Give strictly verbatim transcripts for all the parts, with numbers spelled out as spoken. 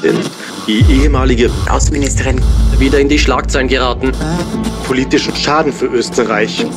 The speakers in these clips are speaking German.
sind. Die ehemalige Außenministerin wieder in die Schlagzeilen geraten. Politischen Schaden für Österreich.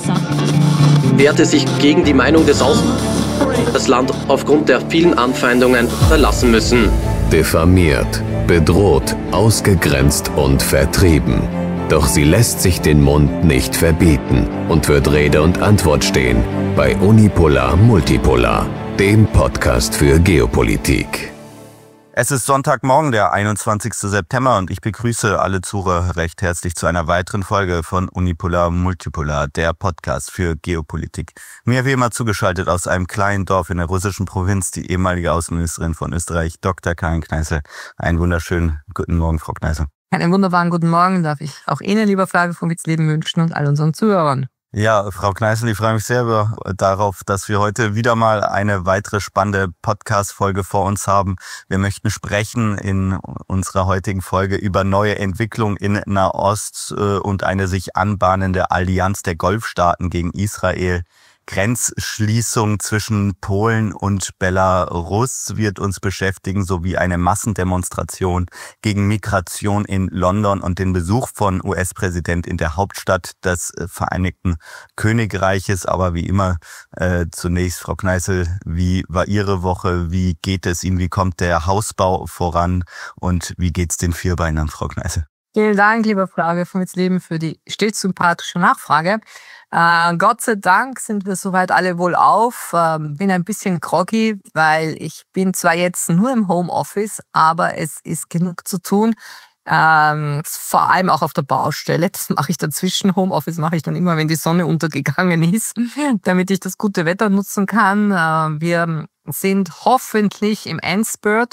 Wehrte sich gegen die Meinung des Aus... das Land aufgrund der vielen Anfeindungen verlassen müssen. Diffamiert, bedroht, ausgegrenzt und vertrieben. Doch sie lässt sich den Mund nicht verbieten und wird Rede und Antwort stehen bei Unipolar Multipolar, dem Podcast für Geopolitik. Es ist Sonntagmorgen, der einundzwanzigster September, und ich begrüße alle Zuhörer recht herzlich zu einer weiteren Folge von Unipolar Multipolar, der Podcast für Geopolitik. Mir wie immer zugeschaltet aus einem kleinen Dorf in der russischen Provinz die ehemalige Außenministerin von Österreich, Doktor Karin Kneißl. Einen wunderschönen guten Morgen, Frau Kneißl. Einen wunderbaren guten Morgen darf ich auch Ihnen, lieber Flavio von Witzleben, wünschen und all unseren Zuhörern. Ja, Frau Kneißl, ich freue mich sehr über, darauf, dass wir heute wieder mal eine weitere spannende Podcast-Folge vor uns haben. Wir möchten sprechen in unserer heutigen Folge über neue Entwicklungen in Nahost und eine sich anbahnende Allianz der Golfstaaten gegen Israel. Grenzschließung zwischen Polen und Belarus wird uns beschäftigen, sowie eine Massendemonstration gegen Migration in London und den Besuch von U S-Präsident in der Hauptstadt des Vereinigten Königreiches. Aber wie immer äh, zunächst, Frau Kneißl, wie war Ihre Woche? Wie geht es Ihnen? Wie kommt der Hausbau voran? Und wie geht's den Vierbeinern, Frau Kneißl? Vielen Dank, lieber Flavio von Witzleben, für die stets sympathische Nachfrage. Äh, Gott sei Dank sind wir soweit alle wohl auf. Äh, bin ein bisschen groggy, weil ich bin zwar jetzt nur im Homeoffice, aber es ist genug zu tun. Ähm, vor allem auch auf der Baustelle. Das mache ich dazwischen. Homeoffice mache ich dann immer, wenn die Sonne untergegangen ist, damit ich das gute Wetter nutzen kann. Äh, wir sind hoffentlich im Endspurt.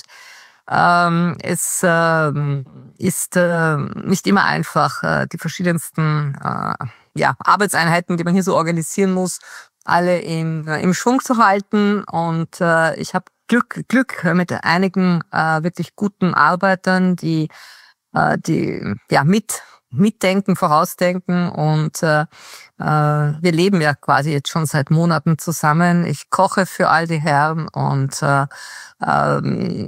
Ähm, es äh, ist äh, nicht immer einfach, äh, die verschiedensten äh, ja, Arbeitseinheiten, die man hier so organisieren muss, alle im, äh, im Schwung zu halten. Und äh, ich habe Glück, Glück mit einigen äh, wirklich guten Arbeitern, die, äh, die ja mit mitdenken, vorausdenken, und äh, äh, wir leben ja quasi jetzt schon seit Monaten zusammen. Ich koche für all die Herren und äh, äh,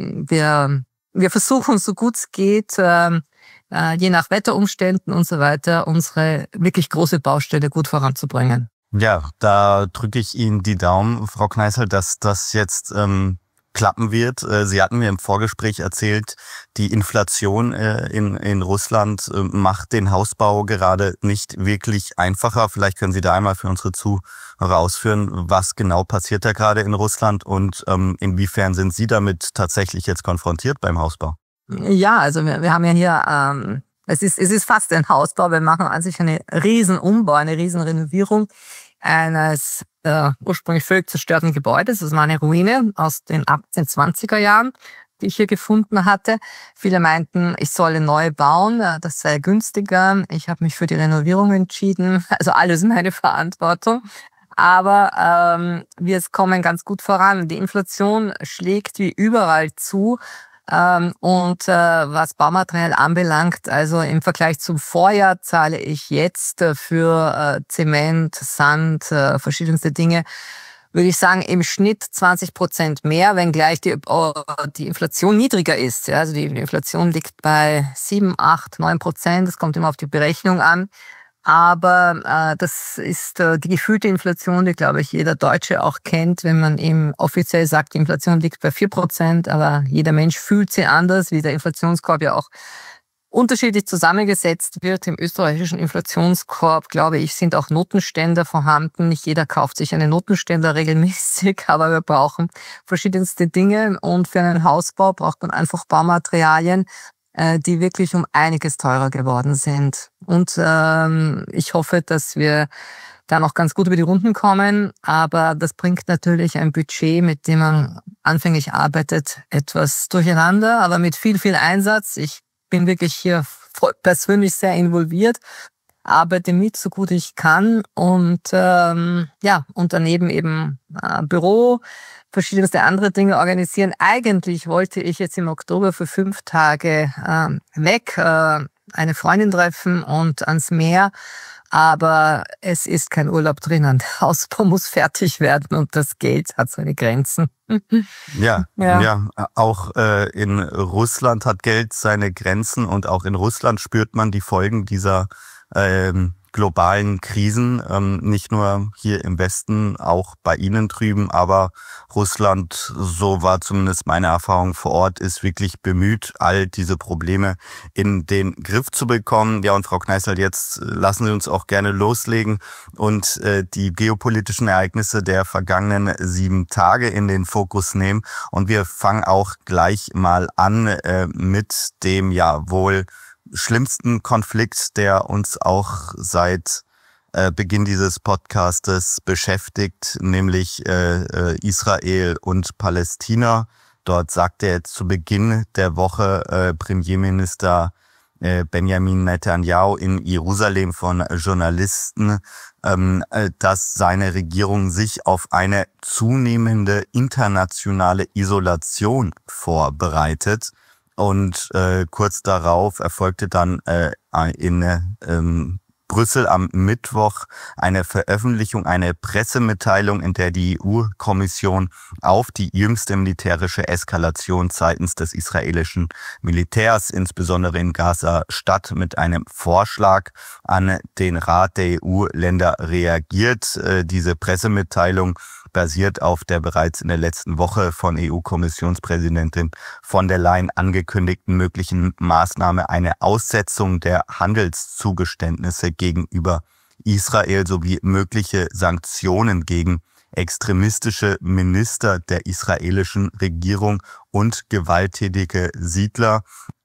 wir wir versuchen, so gut es geht, äh, äh, je nach Wetterumständen und so weiter, unsere wirklich große Baustelle gut voranzubringen. Ja, da drücke ich Ihnen die Daumen, Frau Kneißl, dass das jetzt ähm klappen wird. Sie hatten mir im Vorgespräch erzählt, die Inflation in, in Russland macht den Hausbau gerade nicht wirklich einfacher. Vielleicht können Sie da einmal für unsere Zuhörer ausführen, was genau passiert da gerade in Russland und ähm, inwiefern sind Sie damit tatsächlich jetzt konfrontiert beim Hausbau? Ja, also wir, wir haben ja hier, ähm, es ist, es ist fast ein Hausbau. Wir machen an sich eine riesen Umbau, eine riesen Renovierung eines äh, ursprünglich völlig zerstörten Gebäudes. Das war eine Ruine aus den achtzehnhundertzwanziger Jahren, die ich hier gefunden hatte. Viele meinten, ich solle neu bauen, das sei günstiger. Ich habe mich für die Renovierung entschieden, also alles meine Verantwortung. Aber ähm, wir kommen ganz gut voran. Die Inflation schlägt wie überall zu. Ähm, und äh, was Baumaterial anbelangt, also im Vergleich zum Vorjahr zahle ich jetzt äh, für äh, Zement, Sand, äh, verschiedenste Dinge, würde ich sagen, im Schnitt zwanzig Prozent mehr, wenngleich die, oh, die Inflation niedriger ist. Ja, also die Inflation liegt bei sieben, acht, neun Prozent. Das kommt immer auf die Berechnung an. Aber äh, das ist äh, die gefühlte Inflation, die, glaube ich, jeder Deutsche auch kennt, wenn man ihm offiziell sagt, die Inflation liegt bei vier Prozent, aber jeder Mensch fühlt sie anders, wie der Inflationskorb ja auch unterschiedlich zusammengesetzt wird. Im österreichischen Inflationskorb, glaube ich, sind auch Notenständer vorhanden. Nicht jeder kauft sich einen Notenständer regelmäßig, aber wir brauchen verschiedenste Dinge, und für einen Hausbau braucht man einfach Baumaterialien, die wirklich um einiges teurer geworden sind. Und ähm, ich hoffe, dass wir da noch ganz gut über die Runden kommen. Aber das bringt natürlich ein Budget, mit dem man anfänglich arbeitet, etwas durcheinander, aber mit viel, viel Einsatz. Ich bin wirklich hier persönlich sehr involviert, arbeite mit, so gut ich kann, und ähm, ja, und daneben eben äh, Büro, verschiedenste andere Dinge organisieren. Eigentlich wollte ich jetzt im Oktober für fünf Tage äh, weg, äh, eine Freundin treffen und ans Meer. Aber es ist kein Urlaub drinnen. Der Ausbau muss fertig werden und das Geld hat seine Grenzen. Ja, ja, ja. Auch äh, in Russland hat Geld seine Grenzen und auch in Russland spürt man die Folgen dieser ähm, globalen Krisen, ähm, nicht nur hier im Westen, auch bei Ihnen drüben, aber Russland, so war zumindest meine Erfahrung vor Ort, ist wirklich bemüht, all diese Probleme in den Griff zu bekommen. Ja, und Frau Kneißl, jetzt lassen Sie uns auch gerne loslegen und äh, die geopolitischen Ereignisse der vergangenen sieben Tage in den Fokus nehmen. Und wir fangen auch gleich mal an äh, mit dem ja wohl schlimmsten Konflikt, der uns auch seit äh, Beginn dieses Podcastes beschäftigt, nämlich äh, äh, Israel und Palästina. Dort sagte jetzt zu Beginn der Woche äh, Premierminister äh, Benjamin Netanyahu in Jerusalem von Journalisten, ähm, äh, dass seine Regierung sich auf eine zunehmende internationale Isolation vorbereitet. Und äh, kurz darauf erfolgte dann äh, in ähm, Brüssel am Mittwoch eine Veröffentlichung, eine Pressemitteilung, in der die E U-Kommission auf die jüngste militärische Eskalation seitens des israelischen Militärs, insbesondere in Gaza-Stadt, mit einem Vorschlag an den Rat der E U-Länder reagiert. Äh, diese Pressemitteilung basiert auf der bereits in der letzten Woche von E U-Kommissionspräsidentin von der Leyen angekündigten möglichen Maßnahme, eine Aussetzung der Handelszugeständnisse gegenüber Israel sowie mögliche Sanktionen gegen extremistische Minister der israelischen Regierung und gewalttätige Siedler.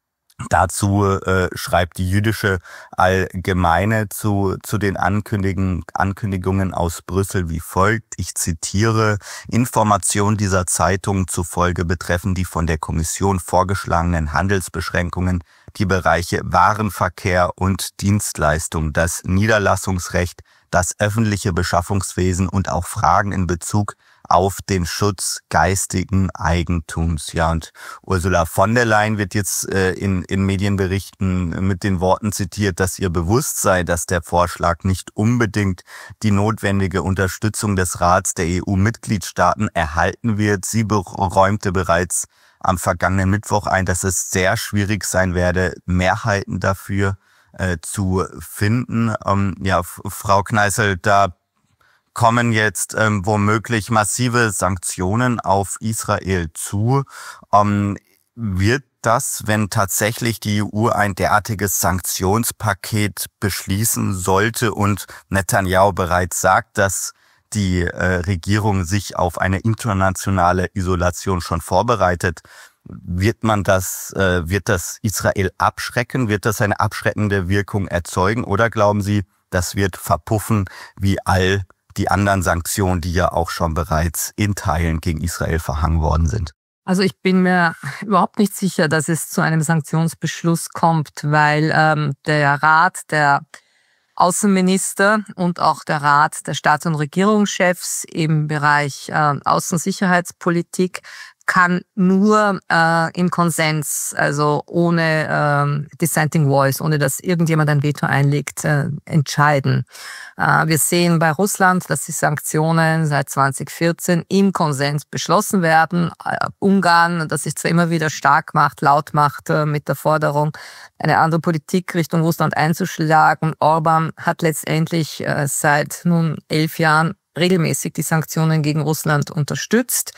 Dazu äh, schreibt die Jüdische Allgemeine zu, zu den Ankündigungen, Ankündigungen aus Brüssel wie folgt. Ich zitiere: Informationen dieser Zeitung zufolge betreffen die von der Kommission vorgeschlagenen Handelsbeschränkungen die Bereiche Warenverkehr und Dienstleistung, das Niederlassungsrecht, das öffentliche Beschaffungswesen und auch Fragen in Bezug auf den Schutz geistigen Eigentums. Ja, und Ursula von der Leyen wird jetzt äh, in, in Medienberichten mit den Worten zitiert, dass ihr bewusst sei, dass der Vorschlag nicht unbedingt die notwendige Unterstützung des Rats der E U-Mitgliedstaaten erhalten wird. Sie räumte bereits am vergangenen Mittwoch ein, dass es sehr schwierig sein werde, Mehrheiten dafür äh, zu finden. Ähm, ja, Frau Kneißl, da kommen jetzt ähm, womöglich massive Sanktionen auf Israel zu. Ähm, wird das, wenn tatsächlich die E U ein derartiges Sanktionspaket beschließen sollte und Netanyahu bereits sagt, dass die äh, Regierung sich auf eine internationale Isolation schon vorbereitet, wird man das, äh, wird das Israel abschrecken? Wird das eine abschreckende Wirkung erzeugen? Oder glauben Sie, das wird verpuffen wie all die anderen Sanktionen, die ja auch schon bereits in Teilen gegen Israel verhangen worden sind? Also ich bin mir überhaupt nicht sicher, dass es zu einem Sanktionsbeschluss kommt, weil ähm, der Rat der Außenminister und auch der Rat der Staats- und Regierungschefs im Bereich äh, Außensicherheitspolitik kann nur äh, im Konsens, also ohne ähm, Dissenting Voice, ohne dass irgendjemand ein Veto einlegt, äh, entscheiden. Äh, wir sehen bei Russland, dass die Sanktionen seit zwanzig vierzehn im Konsens beschlossen werden. Äh, Ungarn, das sich zwar immer wieder stark macht, laut macht äh, mit der Forderung, eine andere Politik Richtung Russland einzuschlagen. Orban hat letztendlich äh, seit nun elf Jahren regelmäßig die Sanktionen gegen Russland unterstützt.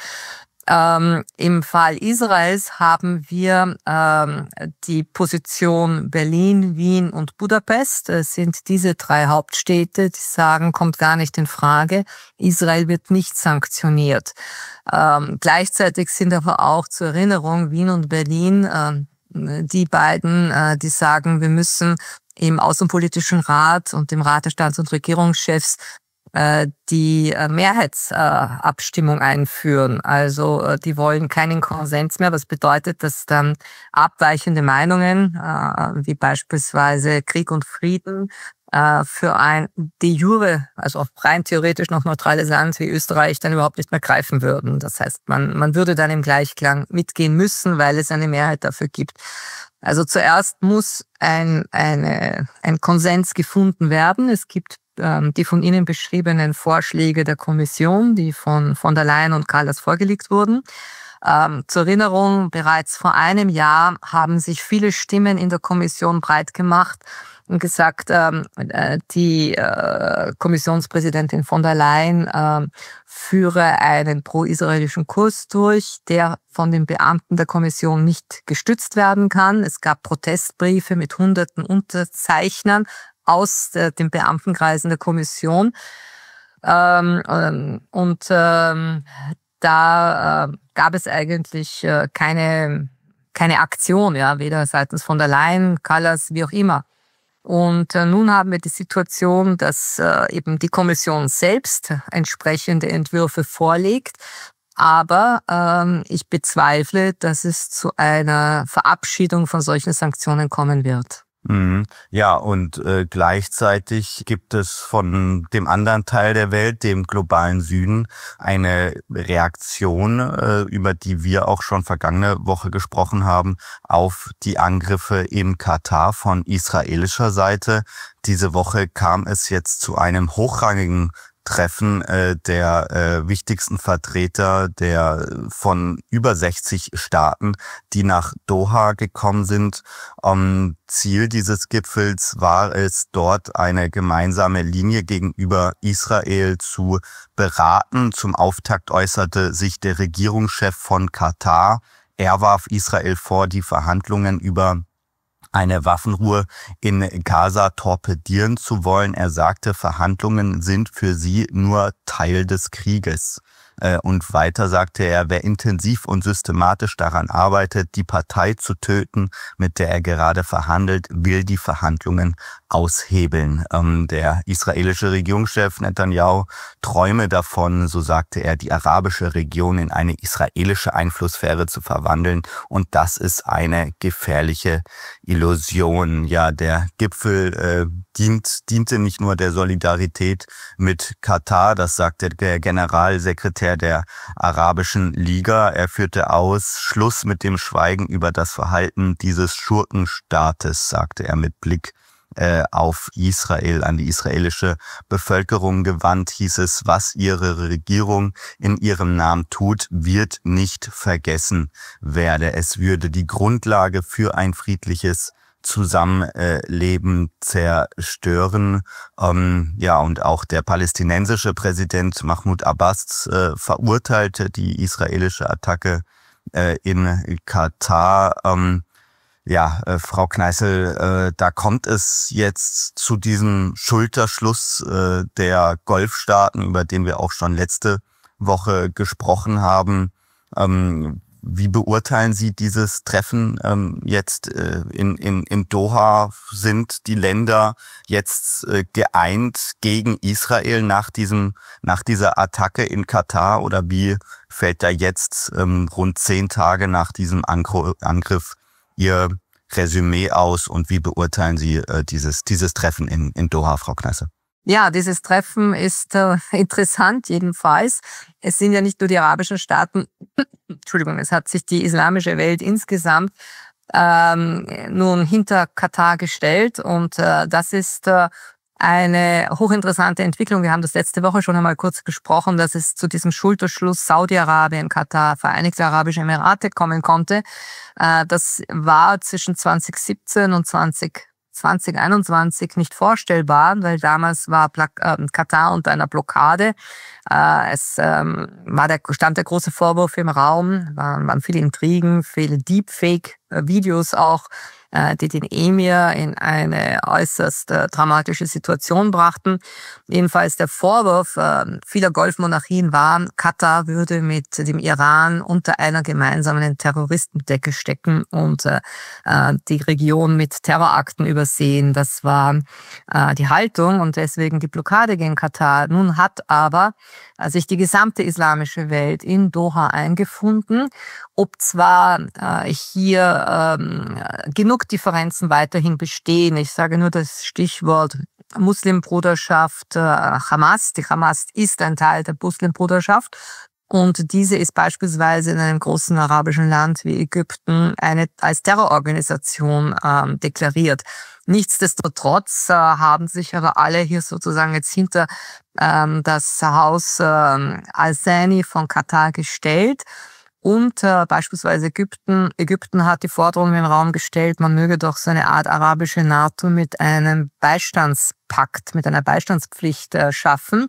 Ähm, Im Fall Israels haben wir ähm, die Position Berlin, Wien und Budapest. Es sind diese drei Hauptstädte, die sagen, kommt gar nicht in Frage. Israel wird nicht sanktioniert. Ähm, gleichzeitig sind aber auch zur Erinnerung Wien und Berlin äh, die beiden, äh, die sagen, wir müssen im Außenpolitischen Rat und im Rat der Staats- und Regierungschefs die Mehrheitsabstimmung einführen. Also die wollen keinen Konsens mehr, was bedeutet, dass dann abweichende Meinungen, wie beispielsweise Krieg und Frieden, für ein de jure, also rein theoretisch noch neutrales Land wie Österreich, dann überhaupt nicht mehr greifen würden. Das heißt, man, man würde dann im Gleichklang mitgehen müssen, weil es eine Mehrheit dafür gibt. Also zuerst muss ein, eine, ein Konsens gefunden werden. Es gibt ähm, die von Ihnen beschriebenen Vorschläge der Kommission, die von von der Leyen und Kallas vorgelegt wurden. Ähm, zur Erinnerung, bereits vor einem Jahr haben sich viele Stimmen in der Kommission breit gemacht und gesagt, ähm, äh, die äh, Kommissionspräsidentin von der Leyen äh, führe einen pro-israelischen Kurs durch, der von den Beamten der Kommission nicht gestützt werden kann. Es gab Protestbriefe mit hunderten Unterzeichnern aus äh, den Beamtenkreisen der Kommission. Ähm, ähm, und ähm, da äh, gab es eigentlich äh, keine keine Aktion, ja, weder seitens von der Leyen, Kallas, wie auch immer. Und äh, nun haben wir die Situation, dass äh, eben die Kommission selbst entsprechende Entwürfe vorlegt. Aber ähm, ich bezweifle, dass es zu einer Verabschiedung von solchen Sanktionen kommen wird. Mhm. Ja, und äh, gleichzeitig gibt es von dem anderen Teil der Welt, dem globalen Süden, eine Reaktion, äh, über die wir auch schon vergangene Woche gesprochen haben, auf die Angriffe in Katar von israelischer Seite. Diese Woche kam es jetzt zu einem hochrangigen Treffen äh, der äh, wichtigsten Vertreter der von über sechzig Staaten, die nach Doha gekommen sind. Ähm, Ziel dieses Gipfels war es, dort eine gemeinsame Linie gegenüber Israel zu beraten. Zum Auftakt äußerte sich der Regierungschef von Katar. Er warf Israel vor, die Verhandlungen über eine Waffenruhe in Gaza torpedieren zu wollen. Er sagte, Verhandlungen sind für sie nur Teil des Krieges. Und weiter sagte er, wer intensiv und systematisch daran arbeitet, die Partei zu töten, mit der er gerade verhandelt, will die Verhandlungen aushebeln. Der israelische Regierungschef Netanyahu träume davon, so sagte er, die arabische Region in eine israelische Einflusssphäre zu verwandeln. Und das ist eine gefährliche Illusion. Ja, der Gipfel äh, dient, diente nicht nur der Solidarität mit Katar, das sagte der Generalsekretär der Arabischen Liga. Er führte aus, Schluss mit dem Schweigen über das Verhalten dieses Schurkenstaates, sagte er mit Blick äh, auf Israel, an die israelische Bevölkerung gewandt, hieß es, was ihre Regierung in ihrem Namen tut, wird nicht vergessen werde. Es würde die Grundlage für ein friedliches Zusammenleben zerstören. Ähm, ja, und auch der palästinensische Präsident Mahmoud Abbas äh, verurteilte die israelische Attacke äh, in Katar. Ähm, ja, äh, Frau Kneißl, äh, da kommt es jetzt zu diesem Schulterschluss äh, der Golfstaaten, über den wir auch schon letzte Woche gesprochen haben. Ähm, Wie beurteilen Sie dieses Treffen ähm, jetzt äh, in, in, in Doha? Sind die Länder jetzt äh, geeint gegen Israel nach diesem nach dieser Attacke in Katar? Oder wie fällt da jetzt ähm, rund zehn Tage nach diesem Angriff Ihr Resümee aus? Und wie beurteilen Sie äh, dieses dieses Treffen in, in Doha, Frau Kneißl? Ja, dieses Treffen ist äh, interessant jedenfalls. Es sind ja nicht nur die arabischen Staaten, Entschuldigung, es hat sich die islamische Welt insgesamt ähm, nun hinter Katar gestellt und äh, das ist äh, eine hochinteressante Entwicklung. Wir haben das letzte Woche schon einmal kurz gesprochen, dass es zu diesem Schulterschluss Saudi-Arabien, Katar, Vereinigte Arabische Emirate kommen konnte. Äh, das war zwischen zwanzig siebzehn und zwanzig einundzwanzig nicht vorstellbar, weil damals war Katar unter einer Blockade. Es war der, stand der große Vorwurf im Raum, waren, waren viele Intrigen, viele Deepfake-Videos auch, die den Emir in eine äußerst dramatische Situation brachten. Jedenfalls der Vorwurf vieler Golfmonarchien war, Katar würde mit dem Iran unter einer gemeinsamen Terroristendecke stecken und die Region mit Terrorakten übersehen. Das war die Haltung und deswegen die Blockade gegen Katar. Nun hat aber sich die gesamte islamische Welt in Doha eingefunden, ob zwar hier genug Differenzen weiterhin bestehen. Ich sage nur das Stichwort Muslimbruderschaft, Hamas. Die Hamas ist ein Teil der Muslimbruderschaft. Und diese ist beispielsweise in einem großen arabischen Land wie Ägypten eine als Terrororganisation ähm, deklariert. Nichtsdestotrotz äh, haben sich aber alle hier sozusagen jetzt hinter ähm, das Haus äh, Al-Thani von Katar gestellt. Und äh, beispielsweise Ägypten, Ägypten hat die Forderung in den Raum gestellt, man möge doch so eine Art arabische NATO mit einem Beistandspakt, mit einer Beistandspflicht äh, schaffen.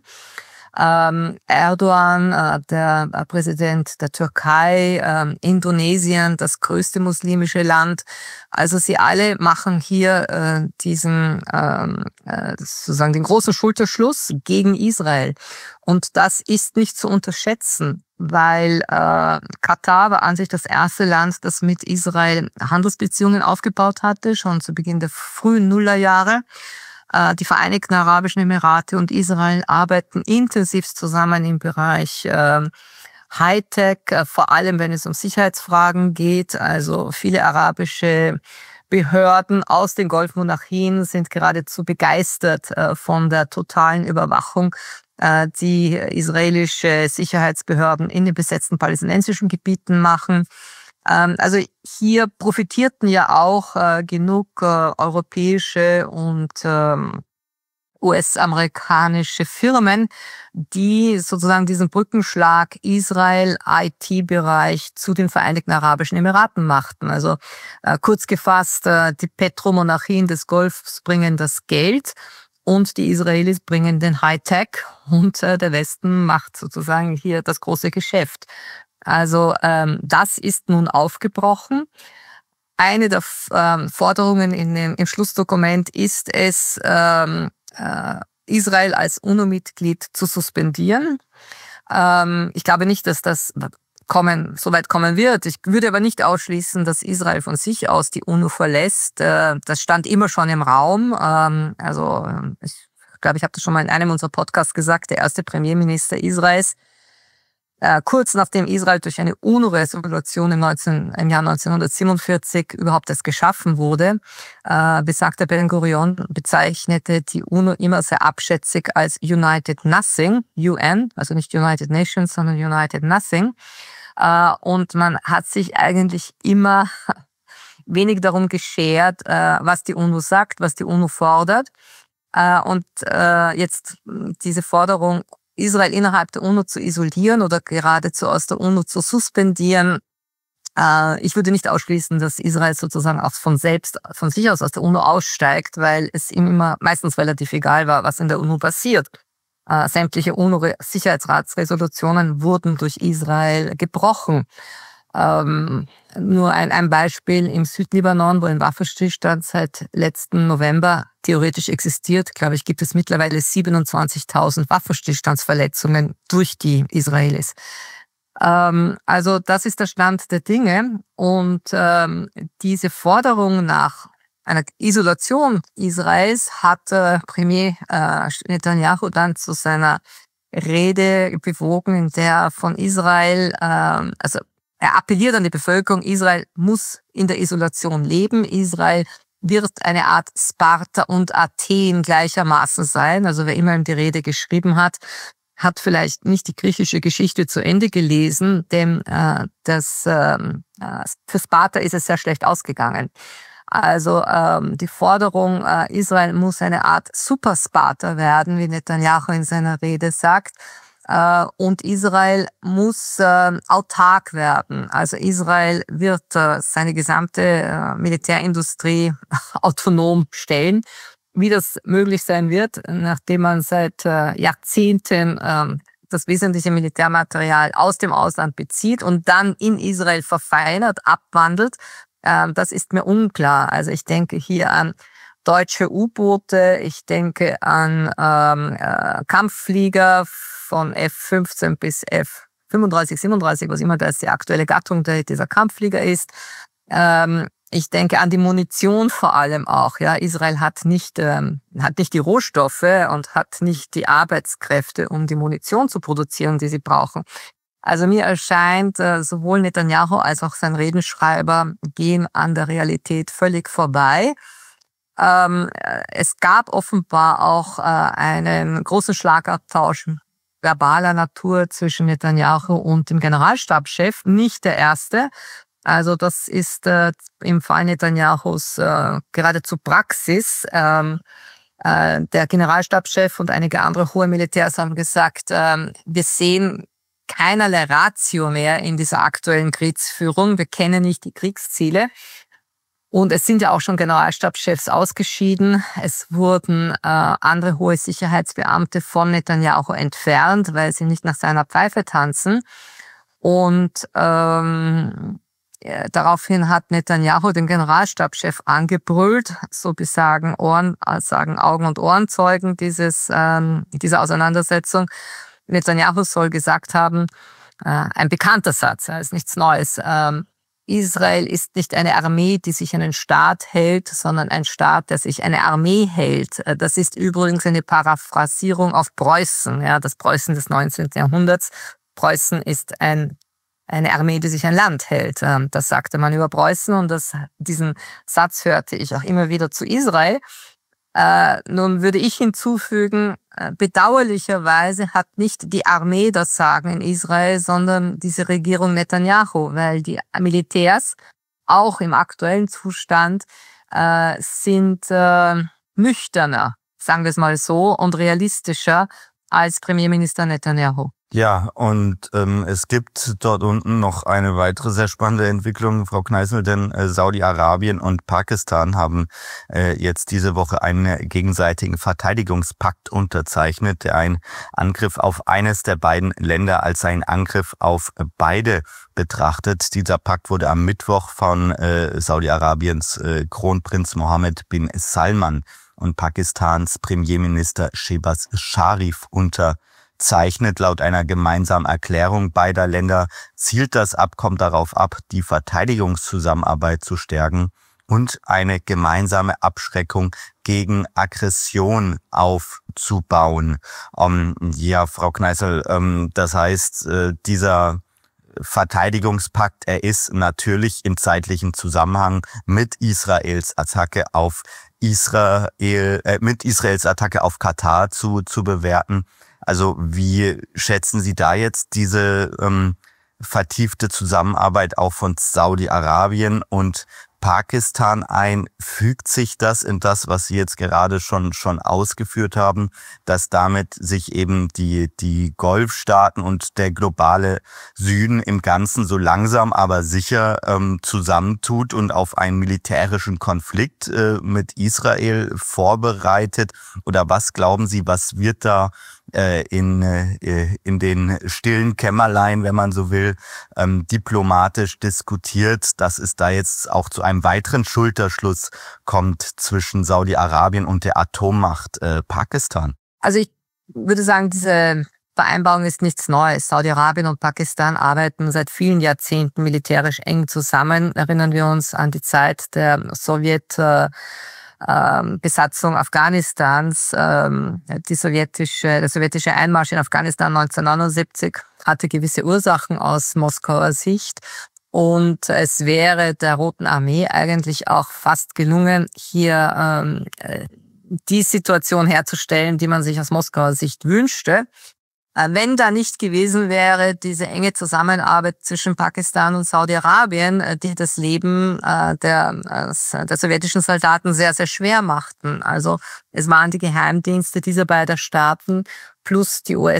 Ähm, Erdogan, äh, der äh, Präsident der Türkei, äh, Indonesien, das größte muslimische Land. Also sie alle machen hier äh, diesen ähm, äh, sozusagen den großen Schulterschluss gegen Israel. Und das ist nicht zu unterschätzen, weil äh, Katar war an sich das erste Land, das mit Israel Handelsbeziehungen aufgebaut hatte, schon zu Beginn der frühen Nullerjahre. Die Vereinigten Arabischen Emirate und Israel arbeiten intensiv zusammen im Bereich äh, Hightech, äh, vor allem wenn es um Sicherheitsfragen geht. Also viele arabische Behörden aus den Golfmonarchien sind geradezu begeistert äh, von der totalen Überwachung, äh, die israelische Sicherheitsbehörden in den besetzten palästinensischen Gebieten machen. Also hier profitierten ja auch äh, genug äh, europäische und ähm, U S-amerikanische Firmen, die sozusagen diesen Brückenschlag Israel-I T-Bereich zu den Vereinigten Arabischen Emiraten machten. Also äh, kurz gefasst, äh, die Petromonarchien des Golfs bringen das Geld und die Israelis bringen den Hightech und äh, der Westen macht sozusagen hier das große Geschäft. Also ähm, das ist nun aufgebrochen. Eine der ähm, Forderungen in dem, im Schlussdokument ist es, ähm, äh, Israel als UNO-Mitglied zu suspendieren. Ähm, ich glaube nicht, dass das kommen, so weit kommen wird. Ich würde aber nicht ausschließen, dass Israel von sich aus die UNO verlässt. Äh, das stand immer schon im Raum. Ähm, also ich glaube, ich habe das schon mal in einem unserer Podcasts gesagt, der erste Premierminister Israels, Äh, kurz nachdem Israel durch eine UNO-Resolution im, im Jahr neunzehnhundertsiebenundvierzig überhaupt erst geschaffen wurde, äh, besagter Ben Gurion bezeichnete die UNO immer sehr abschätzig als United Nothing, U N, also nicht United Nations, sondern United Nothing. Äh, und man hat sich eigentlich immer wenig darum geschert, äh, was die UNO sagt, was die UNO fordert. Äh, und äh, jetzt diese Forderung, Israel innerhalb der UNO zu isolieren oder geradezu aus der UNO zu suspendieren. Äh, ich würde nicht ausschließen, dass Israel sozusagen auch von selbst, von sich aus aus der UNO aussteigt, weil es ihm immer meistens relativ egal war, was in der UNO passiert. Äh, sämtliche UNO-Sicherheitsratsresolutionen wurden durch Israel gebrochen. Ähm, nur ein, ein Beispiel im Südlibanon, wo ein Waffenstillstand seit letzten November theoretisch existiert, glaube ich, gibt es mittlerweile siebenundzwanzigtausend Waffenstillstandsverletzungen durch die Israelis. Ähm, also das ist der Stand der Dinge und ähm, diese Forderung nach einer Isolation Israels hat äh, Premier äh, Netanyahu dann zu seiner Rede bewogen, in der er von Israel, äh, also er appelliert an die Bevölkerung, Israel muss in der Isolation leben. Israel wird eine Art Sparta und Athen gleichermaßen sein. Also wer immer ihm die Rede geschrieben hat, hat vielleicht nicht die griechische Geschichte zu Ende gelesen, denn äh, das, äh, für Sparta ist es sehr schlecht ausgegangen. Also ähm, die Forderung, äh, Israel muss eine Art Super-Sparta werden, wie Netanyahu in seiner Rede sagt. Und Israel muss äh, autark werden. Also Israel wird äh, seine gesamte äh, Militärindustrie autonom stellen. Wie das möglich sein wird, nachdem man seit äh, Jahrzehnten äh, das wesentliche Militärmaterial aus dem Ausland bezieht und dann in Israel verfeinert, abwandelt, äh, das ist mir unklar. Also ich denke hier an deutsche U-Boote, ich denke an ähm, äh, Kampfflieger von F fünfzehn bis F fünfunddreißig, siebenunddreißig, was immer das die aktuelle Gattung der, dieser Kampfflieger ist. Ähm, ich denke an die Munition vor allem auch. Ja, Israel hat nicht ähm, hat nicht die Rohstoffe und hat nicht die Arbeitskräfte, um die Munition zu produzieren, die sie brauchen. Also mir erscheint, äh, sowohl Netanyahu als auch sein Redenschreiber gehen an der Realität völlig vorbei. Ähm, es gab offenbar auch äh, einen großen Schlagabtausch verbaler Natur zwischen Netanyahu und dem Generalstabschef, nicht der erste. Also das ist äh, im Fall Netanyahus äh, geradezu Praxis. Ähm, äh, der Generalstabschef und einige andere hohe Militärs haben gesagt, äh, wir sehen keinerlei Ratio mehr in dieser aktuellen Kriegsführung. Wir kennen nicht die Kriegsziele. Und es sind ja auch schon Generalstabschefs ausgeschieden. Es wurden äh, andere hohe Sicherheitsbeamte von Netanyahu entfernt, weil sie nicht nach seiner Pfeife tanzen. Und ähm, äh, daraufhin hat Netanyahu den Generalstabschef angebrüllt, so besagen Ohren, äh, sagen Augen- und Ohrenzeugen dieses, ähm, dieser Auseinandersetzung. Netanyahu soll gesagt haben, äh, ein bekannter Satz, ist nichts Neues, ähm, Israel ist nicht eine Armee, die sich einen Staat hält, sondern ein Staat, der sich eine Armee hält. Das ist übrigens eine Paraphrasierung auf Preußen, ja, das Preußen des neunzehnten Jahrhunderts. Preußen ist ein, eine Armee, die sich ein Land hält. Das sagte man über Preußen und das, diesen Satz hörte ich auch immer wieder zu Israel. Äh, nun würde ich hinzufügen, äh, bedauerlicherweise hat nicht die Armee das Sagen in Israel, sondern diese Regierung Netanyahu, weil die Militärs auch im aktuellen Zustand äh, sind äh, nüchterner, sagen wir es mal so, und realistischer als Premierminister Netanyahu. Ja, und ähm, es gibt dort unten noch eine weitere sehr spannende Entwicklung, Frau Kneißl, denn äh, Saudi-Arabien und Pakistan haben äh, jetzt diese Woche einen gegenseitigen Verteidigungspakt unterzeichnet, der einen Angriff auf eines der beiden Länder als einen Angriff auf beide betrachtet. Dieser Pakt wurde am Mittwoch von äh, Saudi-Arabiens äh, Kronprinz Mohammed bin Salman und Pakistans Premierminister Shehbaz Sharif unterzeichnet. Zeichnet laut einer gemeinsamen Erklärung beider Länder zielt das Abkommen darauf ab, die Verteidigungszusammenarbeit zu stärken und eine gemeinsame Abschreckung gegen Aggression aufzubauen. Um, ja, Frau Kneißl, um, das heißt, uh, dieser Verteidigungspakt, er ist natürlich im zeitlichen Zusammenhang mit Israels Attacke auf Israel, äh, mit Israels Attacke auf Katar zu, zu bewerten. Also wie schätzen Sie da jetzt diese ähm, vertiefte Zusammenarbeit auch von Saudi-Arabien und Pakistan ein? Fügt sich das in das, was Sie jetzt gerade schon schon ausgeführt haben, dass damit sich eben die die Golfstaaten und der globale Süden im Ganzen so langsam aber sicher ähm, zusammentut und auf einen militärischen Konflikt äh, mit Israel vorbereitet? Oder was glauben Sie, was wird da äh, in äh, in den stillen Kämmerlein, wenn man so will, ähm, diplomatisch diskutiert, dass es da jetzt auch zu einem weiteren Schulterschluss kommt zwischen Saudi-Arabien und der Atommacht äh, Pakistan? Also ich würde sagen, diese Vereinbarung ist nichts Neues. Saudi-Arabien und Pakistan arbeiten seit vielen Jahrzehnten militärisch eng zusammen. Erinnern wir uns an die Zeit der Sowjet äh, Ähm, Besatzung Afghanistans, ähm, die sowjetische, der sowjetische Einmarsch in Afghanistan neunzehnhundertneunundsiebzig hatte gewisse Ursachen aus Moskauer Sicht. Und es wäre der Roten Armee eigentlich auch fast gelungen, hier ähm, die Situation herzustellen, die man sich aus Moskauer Sicht wünschte. Wenn da nicht gewesen wäre, diese enge Zusammenarbeit zwischen Pakistan und Saudi-Arabien, die das Leben der, der sowjetischen Soldaten sehr, sehr schwer machten. Also es waren die Geheimdienste dieser beiden Staaten plus die U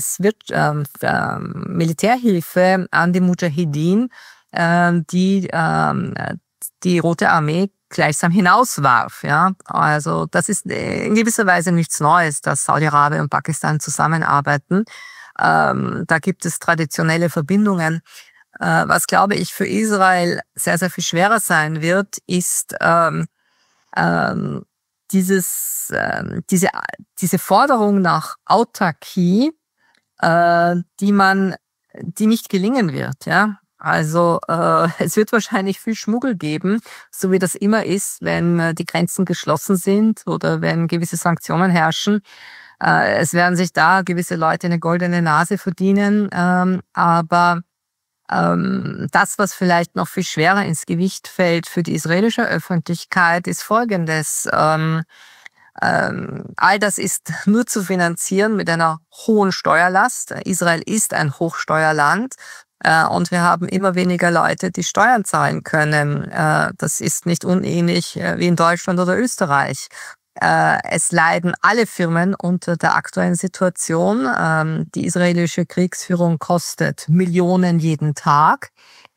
S-Militärhilfe an die Mujahideen, die die Rote Armee gleichsam hinauswarf. Ja, also das ist in gewisser Weise nichts Neues, dass Saudi-Arabien und Pakistan zusammenarbeiten. Ähm, da gibt es traditionelle Verbindungen. Äh, was, glaube ich, für Israel sehr, sehr viel schwerer sein wird, ist ähm, ähm, dieses, äh, diese, diese Forderung nach Autarkie, äh, die man, die nicht gelingen wird. Ja, also äh, es wird wahrscheinlich viel Schmuggel geben, so wie das immer ist, wenn äh, die Grenzen geschlossen sind oder wenn gewisse Sanktionen herrschen. Äh, es werden sich da gewisse Leute eine goldene Nase verdienen, ähm, aber ähm, das, was vielleicht noch viel schwerer ins Gewicht fällt für die israelische Öffentlichkeit, ist Folgendes. Ähm, Ähm, all das ist nur zu finanzieren mit einer hohen Steuerlast. Israel ist ein Hochsteuerland. Und wir haben immer weniger Leute, die Steuern zahlen können. Das ist nicht unähnlich wie in Deutschland oder Österreich. Es leiden alle Firmen unter der aktuellen Situation. Die israelische Kriegsführung kostet Millionen jeden Tag.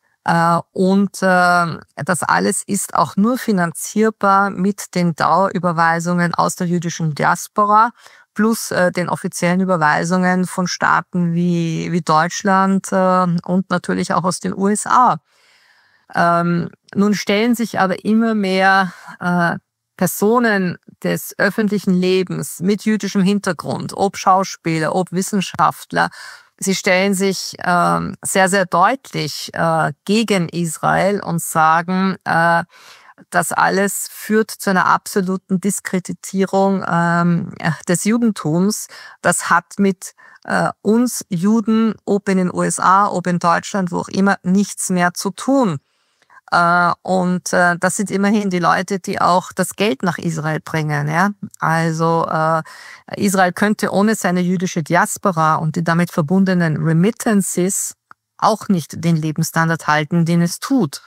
Und das alles ist auch nur finanzierbar mit den Dauerüberweisungen aus der jüdischen Diaspora plus äh, den offiziellen Überweisungen von Staaten wie, wie Deutschland äh, und natürlich auch aus den U S A. Ähm, nun stellen sich aber immer mehr äh, Personen des öffentlichen Lebens mit jüdischem Hintergrund, ob Schauspieler, ob Wissenschaftler, sie stellen sich äh, sehr, sehr deutlich äh, gegen Israel und sagen, äh, das alles führt zu einer absoluten Diskreditierung ähm, des Judentums. Das hat mit äh, uns Juden, ob in den U S A, ob in Deutschland, wo auch immer, nichts mehr zu tun. Äh, und äh, das sind immerhin die Leute, die auch das Geld nach Israel bringen. Ja? Also äh, Israel könnte ohne seine jüdische Diaspora und die damit verbundenen Remittances auch nicht den Lebensstandard halten, den es tut.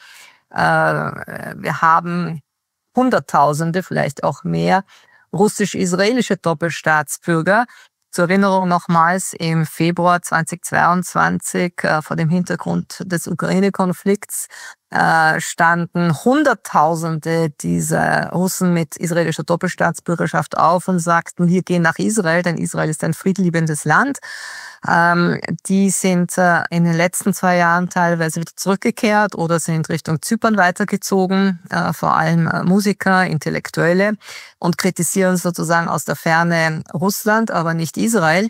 Wir haben Hunderttausende, vielleicht auch mehr, russisch-israelische Doppelstaatsbürger. Zur Erinnerung nochmals, im Februar zweitausendzweiundzwanzig, vor dem Hintergrund des Ukraine-Konflikts, standen Hunderttausende dieser Russen mit israelischer Doppelstaatsbürgerschaft auf und sagten, wir gehen nach Israel, denn Israel ist ein friedliebendes Land. Ähm, die sind äh, in den letzten zwei Jahren teilweise wieder zurückgekehrt oder sind Richtung Zypern weitergezogen, äh, vor allem äh, Musiker, Intellektuelle, und kritisieren sozusagen aus der Ferne Russland, aber nicht Israel.